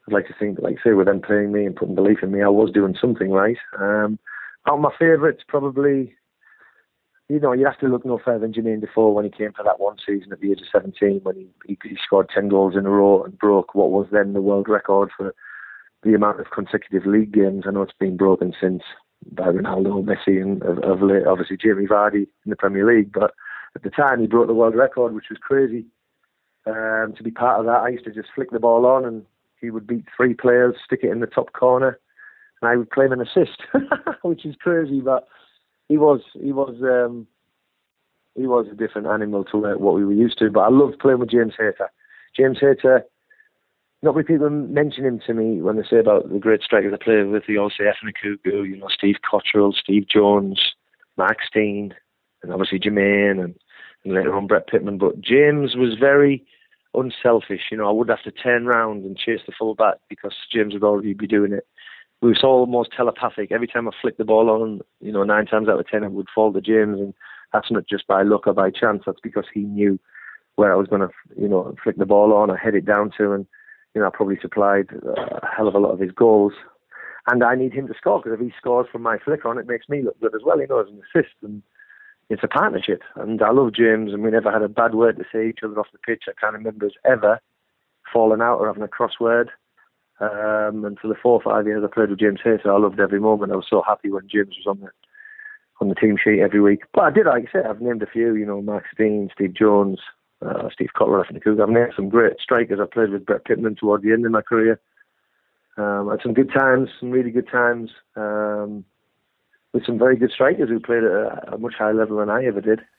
I'd like to think, like say, with them paying me and putting belief in me, I was doing something right. Um, out my favourites, probably, you know, you have to look no further than Jermaine Defoe when he came to that one season at the age of seventeen, when he, he, he scored ten goals in a row and broke what was then the world record for the amount of consecutive league games. I know it's been broken since by Ronaldo, Messi, and of, of late, obviously Jamie Vardy in the Premier League. But at the time, he broke the world record, which was crazy. Um, to be part of that, I used to just flick the ball on, and he would beat three players, stick it in the top corner, and I would claim an assist, which is crazy. But he was, he was, um, he was a different animal to what we were used to. But I loved playing with James Hayter. James Hayter. Not many people mention him to me when they say about the great strikers I played with. They all say Efan Akuku, you know, Steve Cotterill, Steve Jones, Mark Steen, and obviously Jermaine, and, and later on Brett Pittman. But James was very unselfish. You know, I would have to turn round and chase the full back because James would already be doing it. We were almost telepathic. Every time I flicked the ball on, you know, nine times out of ten, it would fall to James. And that's not just by luck or by chance. That's because he knew where I was going to, you know, flick the ball on or head it down to. And you know, I probably supplied a hell of a lot of his goals. And I need him to score, because if he scores from my flicker on, it makes me look good as well, you know, as an assist. And it's a partnership. And I love James, and we never had a bad word to say each other off the pitch. I can't remember us ever falling out or having a crossword. Um, and for the four or five years I played with James Hayter, I loved every moment. I was so happy when James was on the on the team sheet every week. But I did, like I said, I've named a few, you know, Mark Steen, Steve Jones, Uh, Steve Cotterill, Efan Akuku. I've named some great strikers. I played with Brett Pittman towards the end of my career. Um, I had some good times, some really good times, um, with some very good strikers who played at a, a much higher level than I ever did.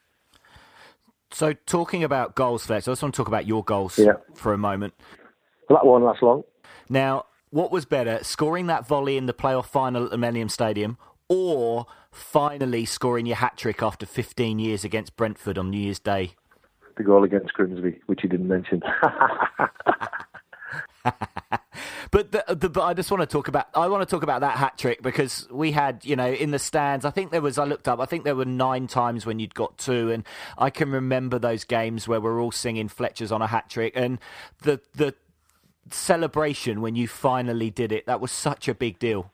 So, talking about goals, Fletch, I just want to talk about your goals yeah. for a moment. Well, that won't last long. Now, what was better, scoring that volley in the playoff final at the Millennium Stadium, or finally scoring your hat-trick after fifteen years against Brentford on New Year's Day? The goal against Grimsby, which you didn't mention. But the, the, but I just want to talk about I want to talk about that hat trick, because we had, you know, in the stands, I think there was I looked up I think there were nine times when you'd got two, and I can remember those games where we're all singing Fletcher's on a hat trick, and the the celebration when you finally did it, that was such a big deal.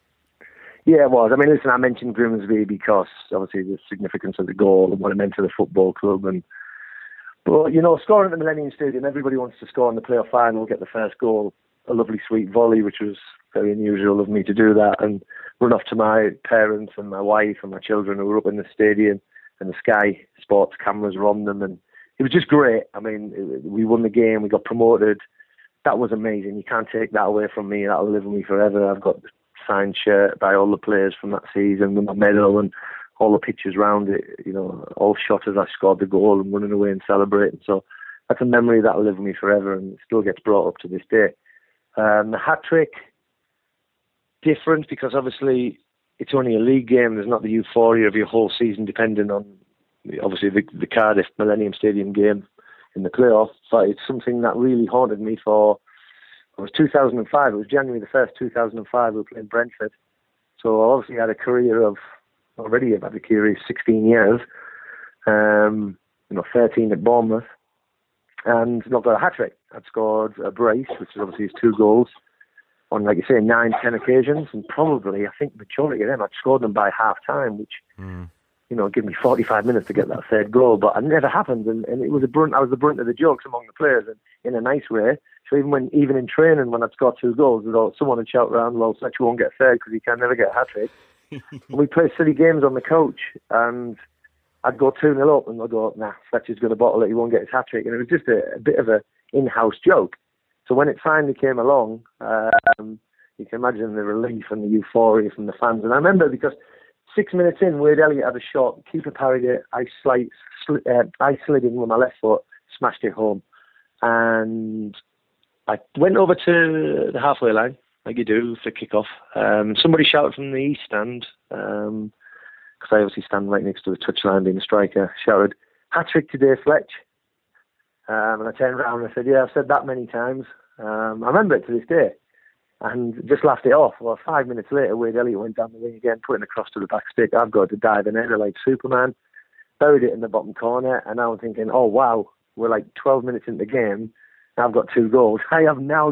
Yeah, it was. I mean, listen, I mentioned Grimsby because obviously the significance of the goal and what it meant to the football club. And But, you know, scoring at the Millennium Stadium, everybody wants to score in the playoff final, get the first goal, a lovely sweet volley, which was very unusual of me to do that, and run off to my parents and my wife and my children who were up in the stadium, and the Sky Sports cameras were on them, and it was just great. I mean, it, we won the game, we got promoted. That was amazing. You can't take that away from me. That'll live with me forever. I've got the signed shirt by all the players from that season with my medal and all the pictures around it, you know, all shot as I scored the goal and running away and celebrating. So that's a memory that'll live with me forever, and it still gets brought up to this day. Um, the hat-trick, different because obviously it's only a league game. There's not the euphoria of your whole season depending on, obviously, the, the Cardiff Millennium Stadium game in the playoffs. But it's something that really haunted me for, it was two thousand five. It was January the first, two thousand five. We were playing Brentford. So I obviously had a career of, already I've had a career of sixteen years, um, you know, thirteen at Bournemouth, and not got a hat-trick. I'd scored a brace, which is obviously his two goals, on, like you say, nine, ten occasions, and probably, I think, the majority of them, I'd scored them by half-time, which, mm. you know, give me forty-five minutes to get that third goal, but it never happened, and, and it was a brunt, I was the brunt of the jokes among the players, and in a nice way. So even when, even in training, when I'd score two goals, all, someone would shout around, well, Fletcher won't get third because he can never get a hat-trick. We played silly games on the coach, and I'd go two nil up, and I'd go, nah, Fletcher's going to bottle it, he won't get his hat-trick, and it was just a, a bit of a in-house joke. So when it finally came along, um, you can imagine the relief and the euphoria from the fans. And I remember because six minutes in, Wade Elliott had a shot, keeper parried it, I, slid, sli- uh, I slid in with my left foot, smashed it home. And I went over to the halfway line, like you do, for kick-off. Um, somebody shouted from the east stand, because um, I obviously stand right next to the touchline being a striker, shouted, hat-trick today, Fletch. Um, and I turned around and I said, yeah, I've said that many times. Um, I remember it to this day. And just laughed it off. Well, five minutes later, Wade Elliott went down the wing again, putting across to the back stick. I've got to dive in there like Superman. Buried it in the bottom corner. And now I'm thinking, oh, wow, we're like twelve minutes into the game. I've got two goals. I have now got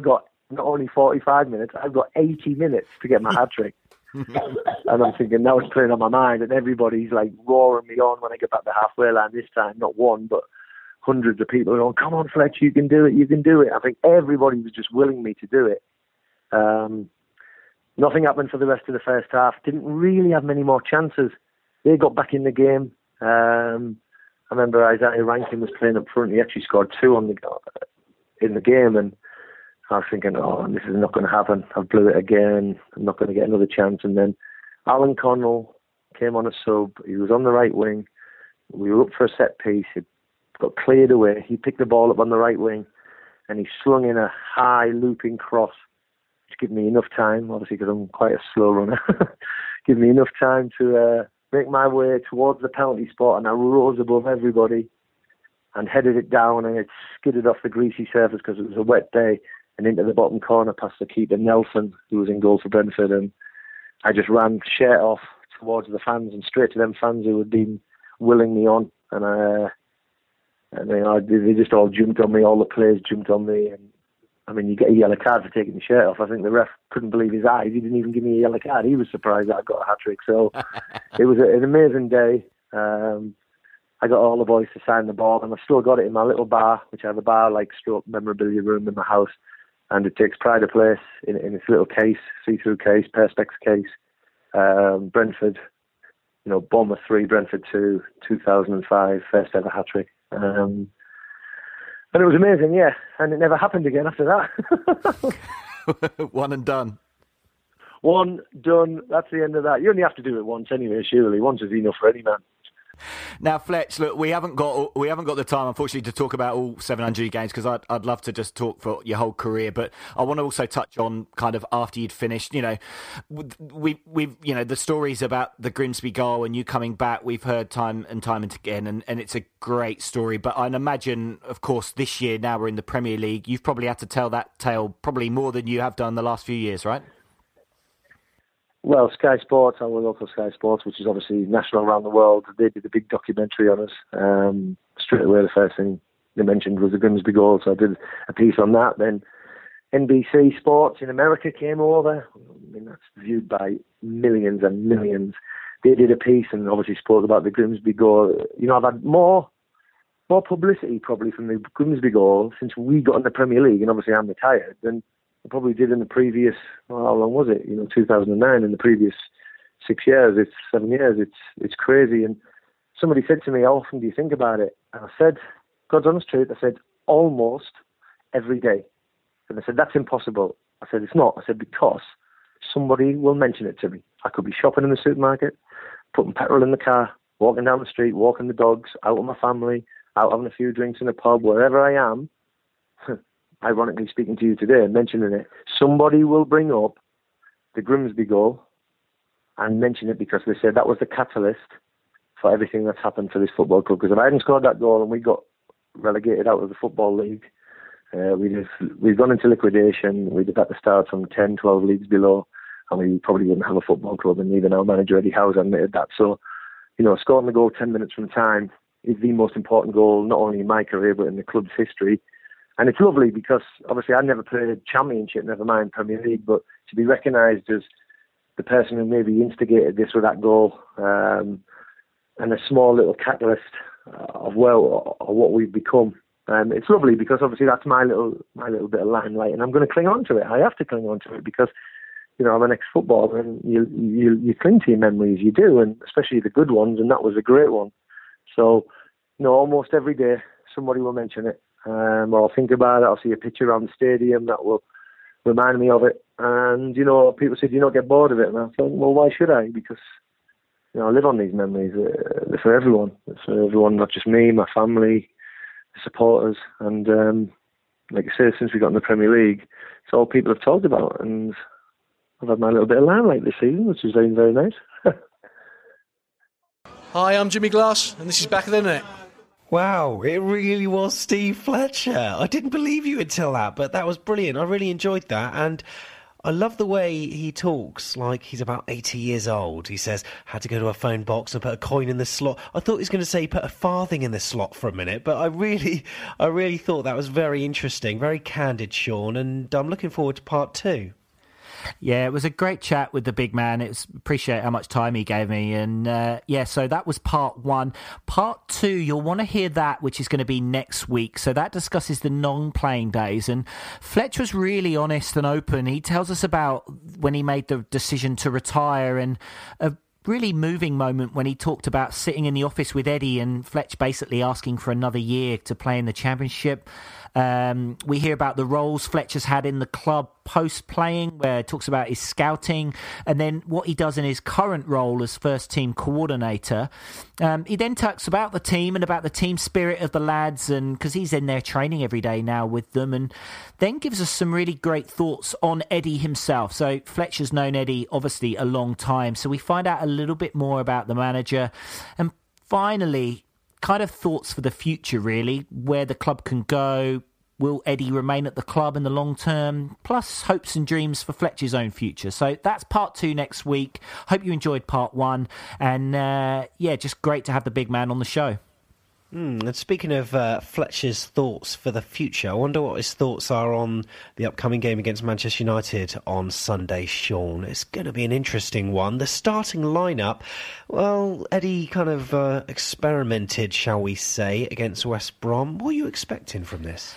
not only forty-five minutes, I've got eighty minutes to get my hat-trick. And I'm thinking, now it's playing on my mind, and everybody's like roaring me on when I get back to the halfway line this time. Not one, but hundreds of people are going, come on, Fletch, you can do it, you can do it. I think everybody was just willing me to do it. Um, nothing happened for the rest of the first half. Didn't really have many more chances. They got back in the game. Um, I remember Isaiah Rankin was playing up front. He actually scored two on the in the game, and I was thinking, oh, this is not going to happen. I've blew it again. I'm not going to get another chance. And then Alan Connell came on a sub. He was on the right wing. We were up for a set piece. It got cleared away. He picked the ball up on the right wing, and he slung in a high looping cross, which gave me enough time, obviously because I'm quite a slow runner, give me enough time to uh, make my way towards the penalty spot, and I rose above everybody and headed it down, and it skidded off the greasy surface because it was a wet day, and into the bottom corner past the keeper Nelson, who was in goal for Brentford, and I just ran shirt off towards the fans and straight to them fans who had been willing me on, and I, and you know, they just all jumped on me, all the players jumped on me, and I mean, you get a yellow card for taking the shirt off. I think the ref couldn't believe his eyes. He didn't even give me a yellow card. He was surprised that I got a hat-trick. So it was a, an amazing day. Um, I got all the boys to sign the ball, and I've still got it in my little bar, which I have a bar-like stroke memorabilia room in my house, and it takes pride of place in, in this little case, see-through case, Perspex case. Um, Brentford, you know, Bournemouth three, Brentford two, two thousand five, first ever hat-trick. Um, And it was amazing, yeah. And it never happened again after that. One and done. One, done. That's the end of that. You only have to do it once anyway, surely. Once is enough for any man. Now, Fletch, look, we haven't got we haven't got the time, unfortunately, to talk about all seven hundred games, because I'd, I'd love to just talk for your whole career. But I want to also touch on kind of after you'd finished. You know, we we've you know the stories about the Grimsby goal and you coming back. We've heard time and time and again, and, and it's a great story. But I imagine, of course, this year now we're in the Premier League. You've probably had to tell that tale probably more than you have done the last few years, right? Well, Sky Sports, our local Sky Sports, which is obviously national around the world, they did a big documentary on us. Um, straight away, the first thing they mentioned was the Grimsby goal, so I did a piece on that. Then N B C Sports in America came over. I mean, that's viewed by millions and millions. They did a piece and obviously spoke about the Grimsby goal. You know, I've had more more publicity probably from the Grimsby goal since we got in the Premier League, and obviously I'm retired, than I probably did in the previous, well, how long was it? You know, two thousand nine, in the previous six years, it's seven years, it's it's crazy. And somebody said to me, how often do you think about it? And I said, God's honest truth, I said, almost every day. And I said, that's impossible. I said, it's not. I said, because somebody will mention it to me. I could be shopping in the supermarket, putting petrol in the car, walking down the street, walking the dogs, out with my family, out having a few drinks in a pub, wherever I am, ironically speaking to you today, mentioning it, somebody will bring up the Grimsby goal and mention it because they said that was the catalyst for everything that's happened for this football club. Because if I hadn't scored that goal and we got relegated out of the Football League, uh, we'd have, we'd gone into liquidation, we'd have had to start from ten, twelve leagues below, and we probably wouldn't have a football club, and even our manager Eddie Howe admitted that. So, you know, scoring the goal ten minutes from time is the most important goal, not only in my career, but in the club's history. And it's lovely because, obviously, I never played Championship, never mind Premier League, but to be recognised as the person who maybe instigated this with that goal, um, and a small little catalyst of, well, of what we've become. Um, it's lovely because, obviously, that's my little my little bit of limelight, and I'm going to cling on to it. I have to cling on to it because, you know, I'm an ex-footballer, and you, you, you cling to your memories, you do, and especially the good ones, and that was a great one. So, you know, almost every day somebody will mention it. Um, or I'll think about it, I'll see a picture around the stadium that will remind me of it. And, you know, people say, do you not get bored of it? And I thought, well, why should I? Because, you know, I live on these memories. They're for everyone. They're for everyone, not just me, my family, the supporters. And, um, like I say, since we got in the Premier League, it's all people have talked about. And I've had my little bit of limelight this season, which is very, very nice. Hi, I'm Jimmy Glass, and this is Back of the Net. Wow, it really was Steve Fletcher. I didn't believe you until that, but that was brilliant. I really enjoyed that, and I love the way he talks like he's about eighty years old. He says, had to go to a phone box and put a coin in the slot. I thought he was going to say put a farthing in the slot for a minute, but I really, I really thought that was very interesting, very candid, Sean, and I'm looking forward to part two. Yeah, it was a great chat with the big man. It's appreciate how much time he gave me. And uh, yeah, so that was part one. Part two, you'll want to hear that, which is going to be next week. So that discusses the non-playing days. And Fletch was really honest and open. He tells us about when he made the decision to retire and a really moving moment when he talked about sitting in the office with Eddie and Fletch basically asking for another year to play in the Championship. Um, we hear about the roles Fletch has had in the club post-playing, where he talks about his scouting and then what he does in his current role as first-team coordinator. Um, he then talks about the team and about the team spirit of the lads, and because he's in there training every day now with them, and then gives us some really great thoughts on Eddie himself. So Fletch has known Eddie, obviously, a long time, so we find out a little bit more about the manager. And finally, kind of thoughts for the future, really, where the club can go. Will Eddie remain at the club in the long term? Plus hopes and dreams for Fletcher's own future. So that's part two next week. Hope you enjoyed part one. And uh, yeah, just great to have the big man on the show. Mm, and speaking of uh, Fletcher's thoughts for the future, I wonder what his thoughts are on the upcoming game against Manchester United on Sunday, Sean. It's going to be an interesting one. The starting lineup, well, Eddie kind of uh, experimented, shall we say, against West Brom. What are you expecting from this?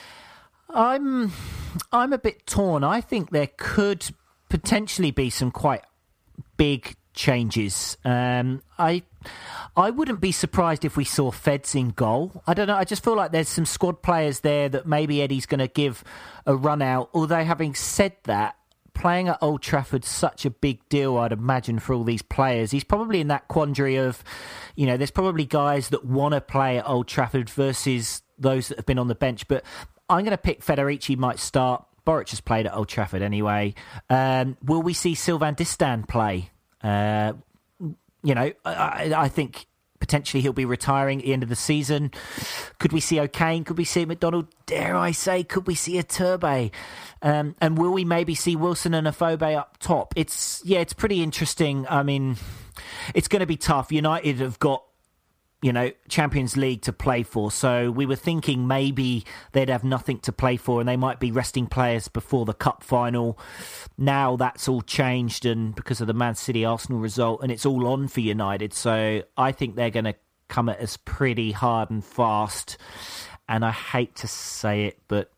I'm, I'm a bit torn. I think there could potentially be some quite big changes. Um, I I wouldn't be surprised if we saw Feds in goal. I don't know. I just feel like there's some squad players there that maybe Eddie's going to give a run out. Although having said that, playing at Old Trafford's such a big deal, I'd imagine, for all these players. He's probably in that quandary of, you know, there's probably guys that want to play at Old Trafford versus those that have been on the bench. But I'm going to pick Federici might start. Boric has played at Old Trafford anyway. Um, will we see Sylvain Distin play? Uh, you know, I, I think potentially he'll be retiring at the end of the season. Could we see O'Kane? Could we see McDonald? Dare I say, could we see a Turbe? Um, and will we maybe see Wilson and Afobe up top? It's, yeah, it's pretty interesting. I mean, it's going to be tough. United have got, you know, Champions League to play for. So we were thinking maybe they'd have nothing to play for and they might be resting players before the cup final. Now that's all changed, and because of the Man City Arsenal result, and it's all on for United. So I think they're going to come at us pretty hard and fast. And I hate to say it, but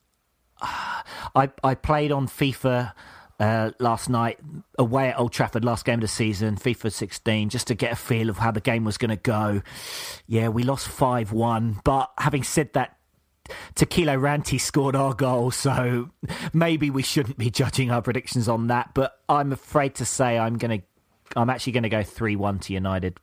uh, I, I played on FIFA Uh, last night away at Old Trafford, last game of the season, FIFA sixteen, just to get a feel of how the game was going to go. Yeah, we lost five one, but having said that, Tequila Ranti scored our goal, so maybe we shouldn't be judging our predictions on that, but I'm afraid to say I'm going to I'm actually going to go three one to United.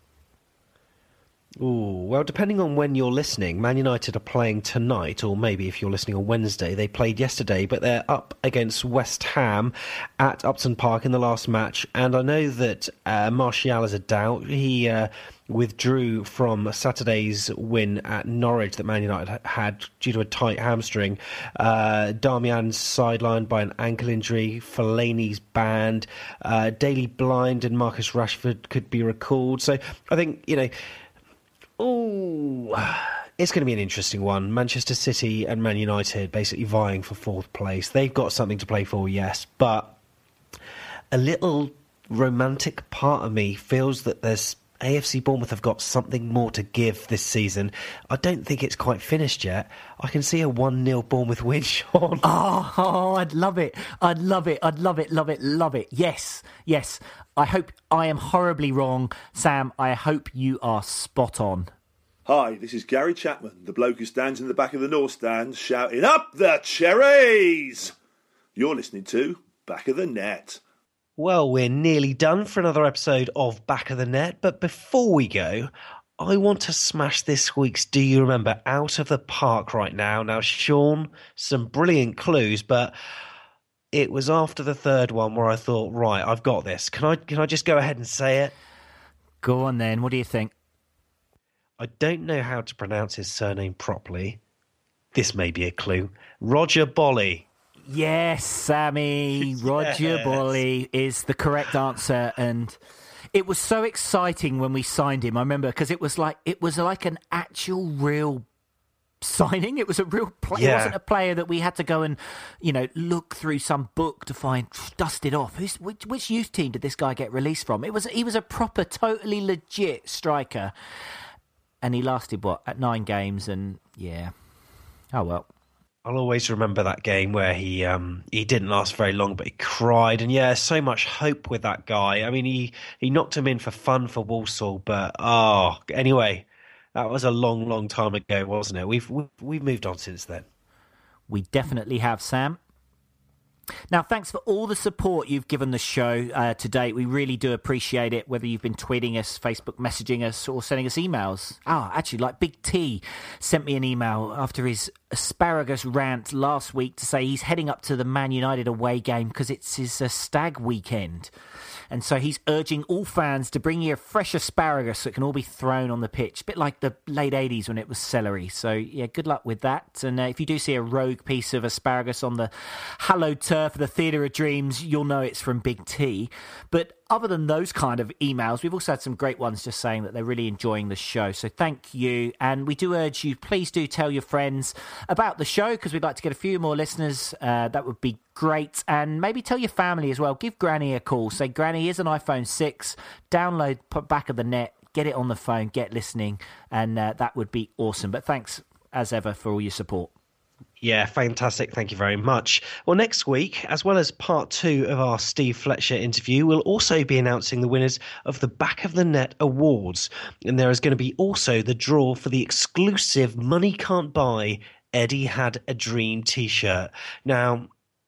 Ooh, well, depending on when you're listening, Man United are playing tonight, or maybe if you're listening on Wednesday, they played yesterday, but they're up against West Ham at Upton Park in the last match, and I know that uh, Martial is a doubt. He uh, withdrew from Saturday's win at Norwich that Man United had due to a tight hamstring. Uh, Darmian's sidelined by an ankle injury. Fellaini's banned. Uh, Daley Blind and Marcus Rashford could be recalled. So I think, you know, oh, it's going to be an interesting one. Manchester City and Man United basically vying for fourth place. They've got something to play for, yes, but a little romantic part of me feels that there's A F C Bournemouth have got something more to give this season. I don't think it's quite finished yet. I can see a one nil Bournemouth win, Sean. Oh, oh, I'd love it. I'd love it. I'd love it, love it, love it. Yes, yes. I hope I am horribly wrong. Sam, I hope you are spot on. Hi, this is Gary Chapman, the bloke who stands in the back of the North Stand shouting, "Up the cherries!" You're listening to Back of the Net. Well, we're nearly done for another episode of Back of the Net, but before we go, I want to smash this week's Do You Remember out of the park right now. Now, Sean, some brilliant clues, but it was after the third one where I thought, right, I've got this. Can I can I just go ahead and say it? Go on then. What do you think? I don't know how to pronounce his surname properly. This may be a clue. Roger Bolly. Yes, Sammy, Roger Yes. Bolly is the correct answer, and it was so exciting when we signed him. I remember because it was like it was like an actual real signing. It was a real player. Yeah. It wasn't a player that we had to go and, you know, look through some book to find, dust it off. Who's, which, which youth team did this guy get released from? It was he was a proper, totally legit striker, and he lasted what at nine games, and yeah, oh well. I'll always remember that game where he um, he didn't last very long, but he cried. And yeah, so much hope with that guy. I mean, he, he knocked him in for fun for Walsall, but oh, anyway, that was a long, long time ago, wasn't it? We've we've, we've moved on since then. We definitely have, Sam. Now, thanks for all the support you've given the show uh, to date. We really do appreciate it, whether you've been tweeting us, Facebook messaging us, or sending us emails. Ah, actually, like Big T sent me an email after his asparagus rant last week to say he's heading up to the Man United away game because it's his uh, stag weekend. And so he's urging all fans to bring you a fresh asparagus so it can all be thrown on the pitch. A bit like the late eighties when it was celery. So, yeah, good luck with that. And uh, if you do see a rogue piece of asparagus on the hallowed turf of the Theatre of Dreams, you'll know it's from Big T. But other than those kind of emails, we've also had some great ones just saying that they're really enjoying the show. So thank you. And we do urge you, please do tell your friends about the show because we'd like to get a few more listeners. Uh, that would be great. And maybe tell your family as well. Give Granny a call. Say, Granny, here's an iPhone six. Download Back of the Net. Get it on the phone. Get listening. And uh, that would be awesome. But thanks, as ever, for all your support. Yeah, fantastic. Thank you very much. Well, next week, as well as part two of our Steve Fletcher interview, we'll also be announcing the winners of the Back of the Net Awards. And there is going to be also the draw for the exclusive Money Can't Buy Eddie Had a Dream t-shirt. Now,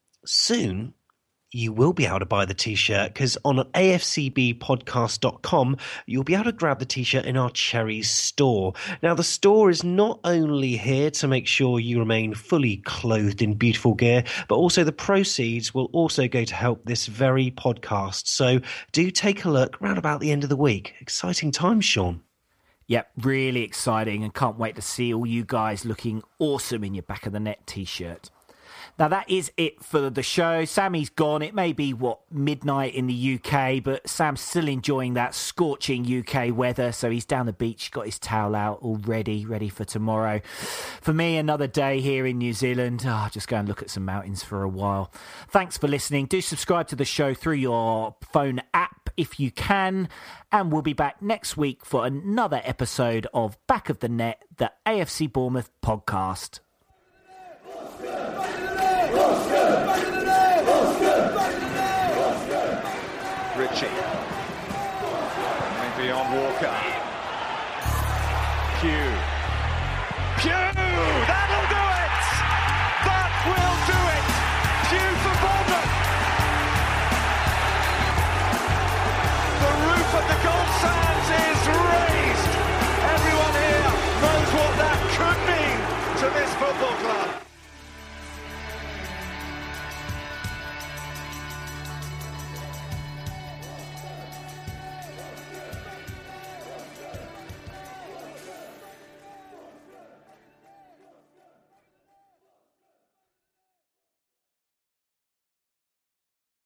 soon you will be able to buy the t-shirt because on A F C B podcast dot com you'll be able to grab the t-shirt in our Cherries store. Now the store is not only here to make sure you remain fully clothed in beautiful gear, but also the proceeds will also go to help this very podcast. So do take a look round about the end of the week. Exciting times, Sean. Yep, really exciting and can't wait to see all you guys looking awesome in your Back of the Net t-shirt. Now, that is it for the show. Sammy's gone. It may be, what, midnight in the U K, but Sam's still enjoying that scorching U K weather, so he's down the beach, got his towel out already, ready for tomorrow. For me, another day here in New Zealand. Oh, just go and look at some mountains for a while. Thanks for listening. Do subscribe to the show through your phone app if you can, and we'll be back next week for another episode of Back of the Net, the A F C Bournemouth podcast. Ritchie. Maybe on Walker. Hughes.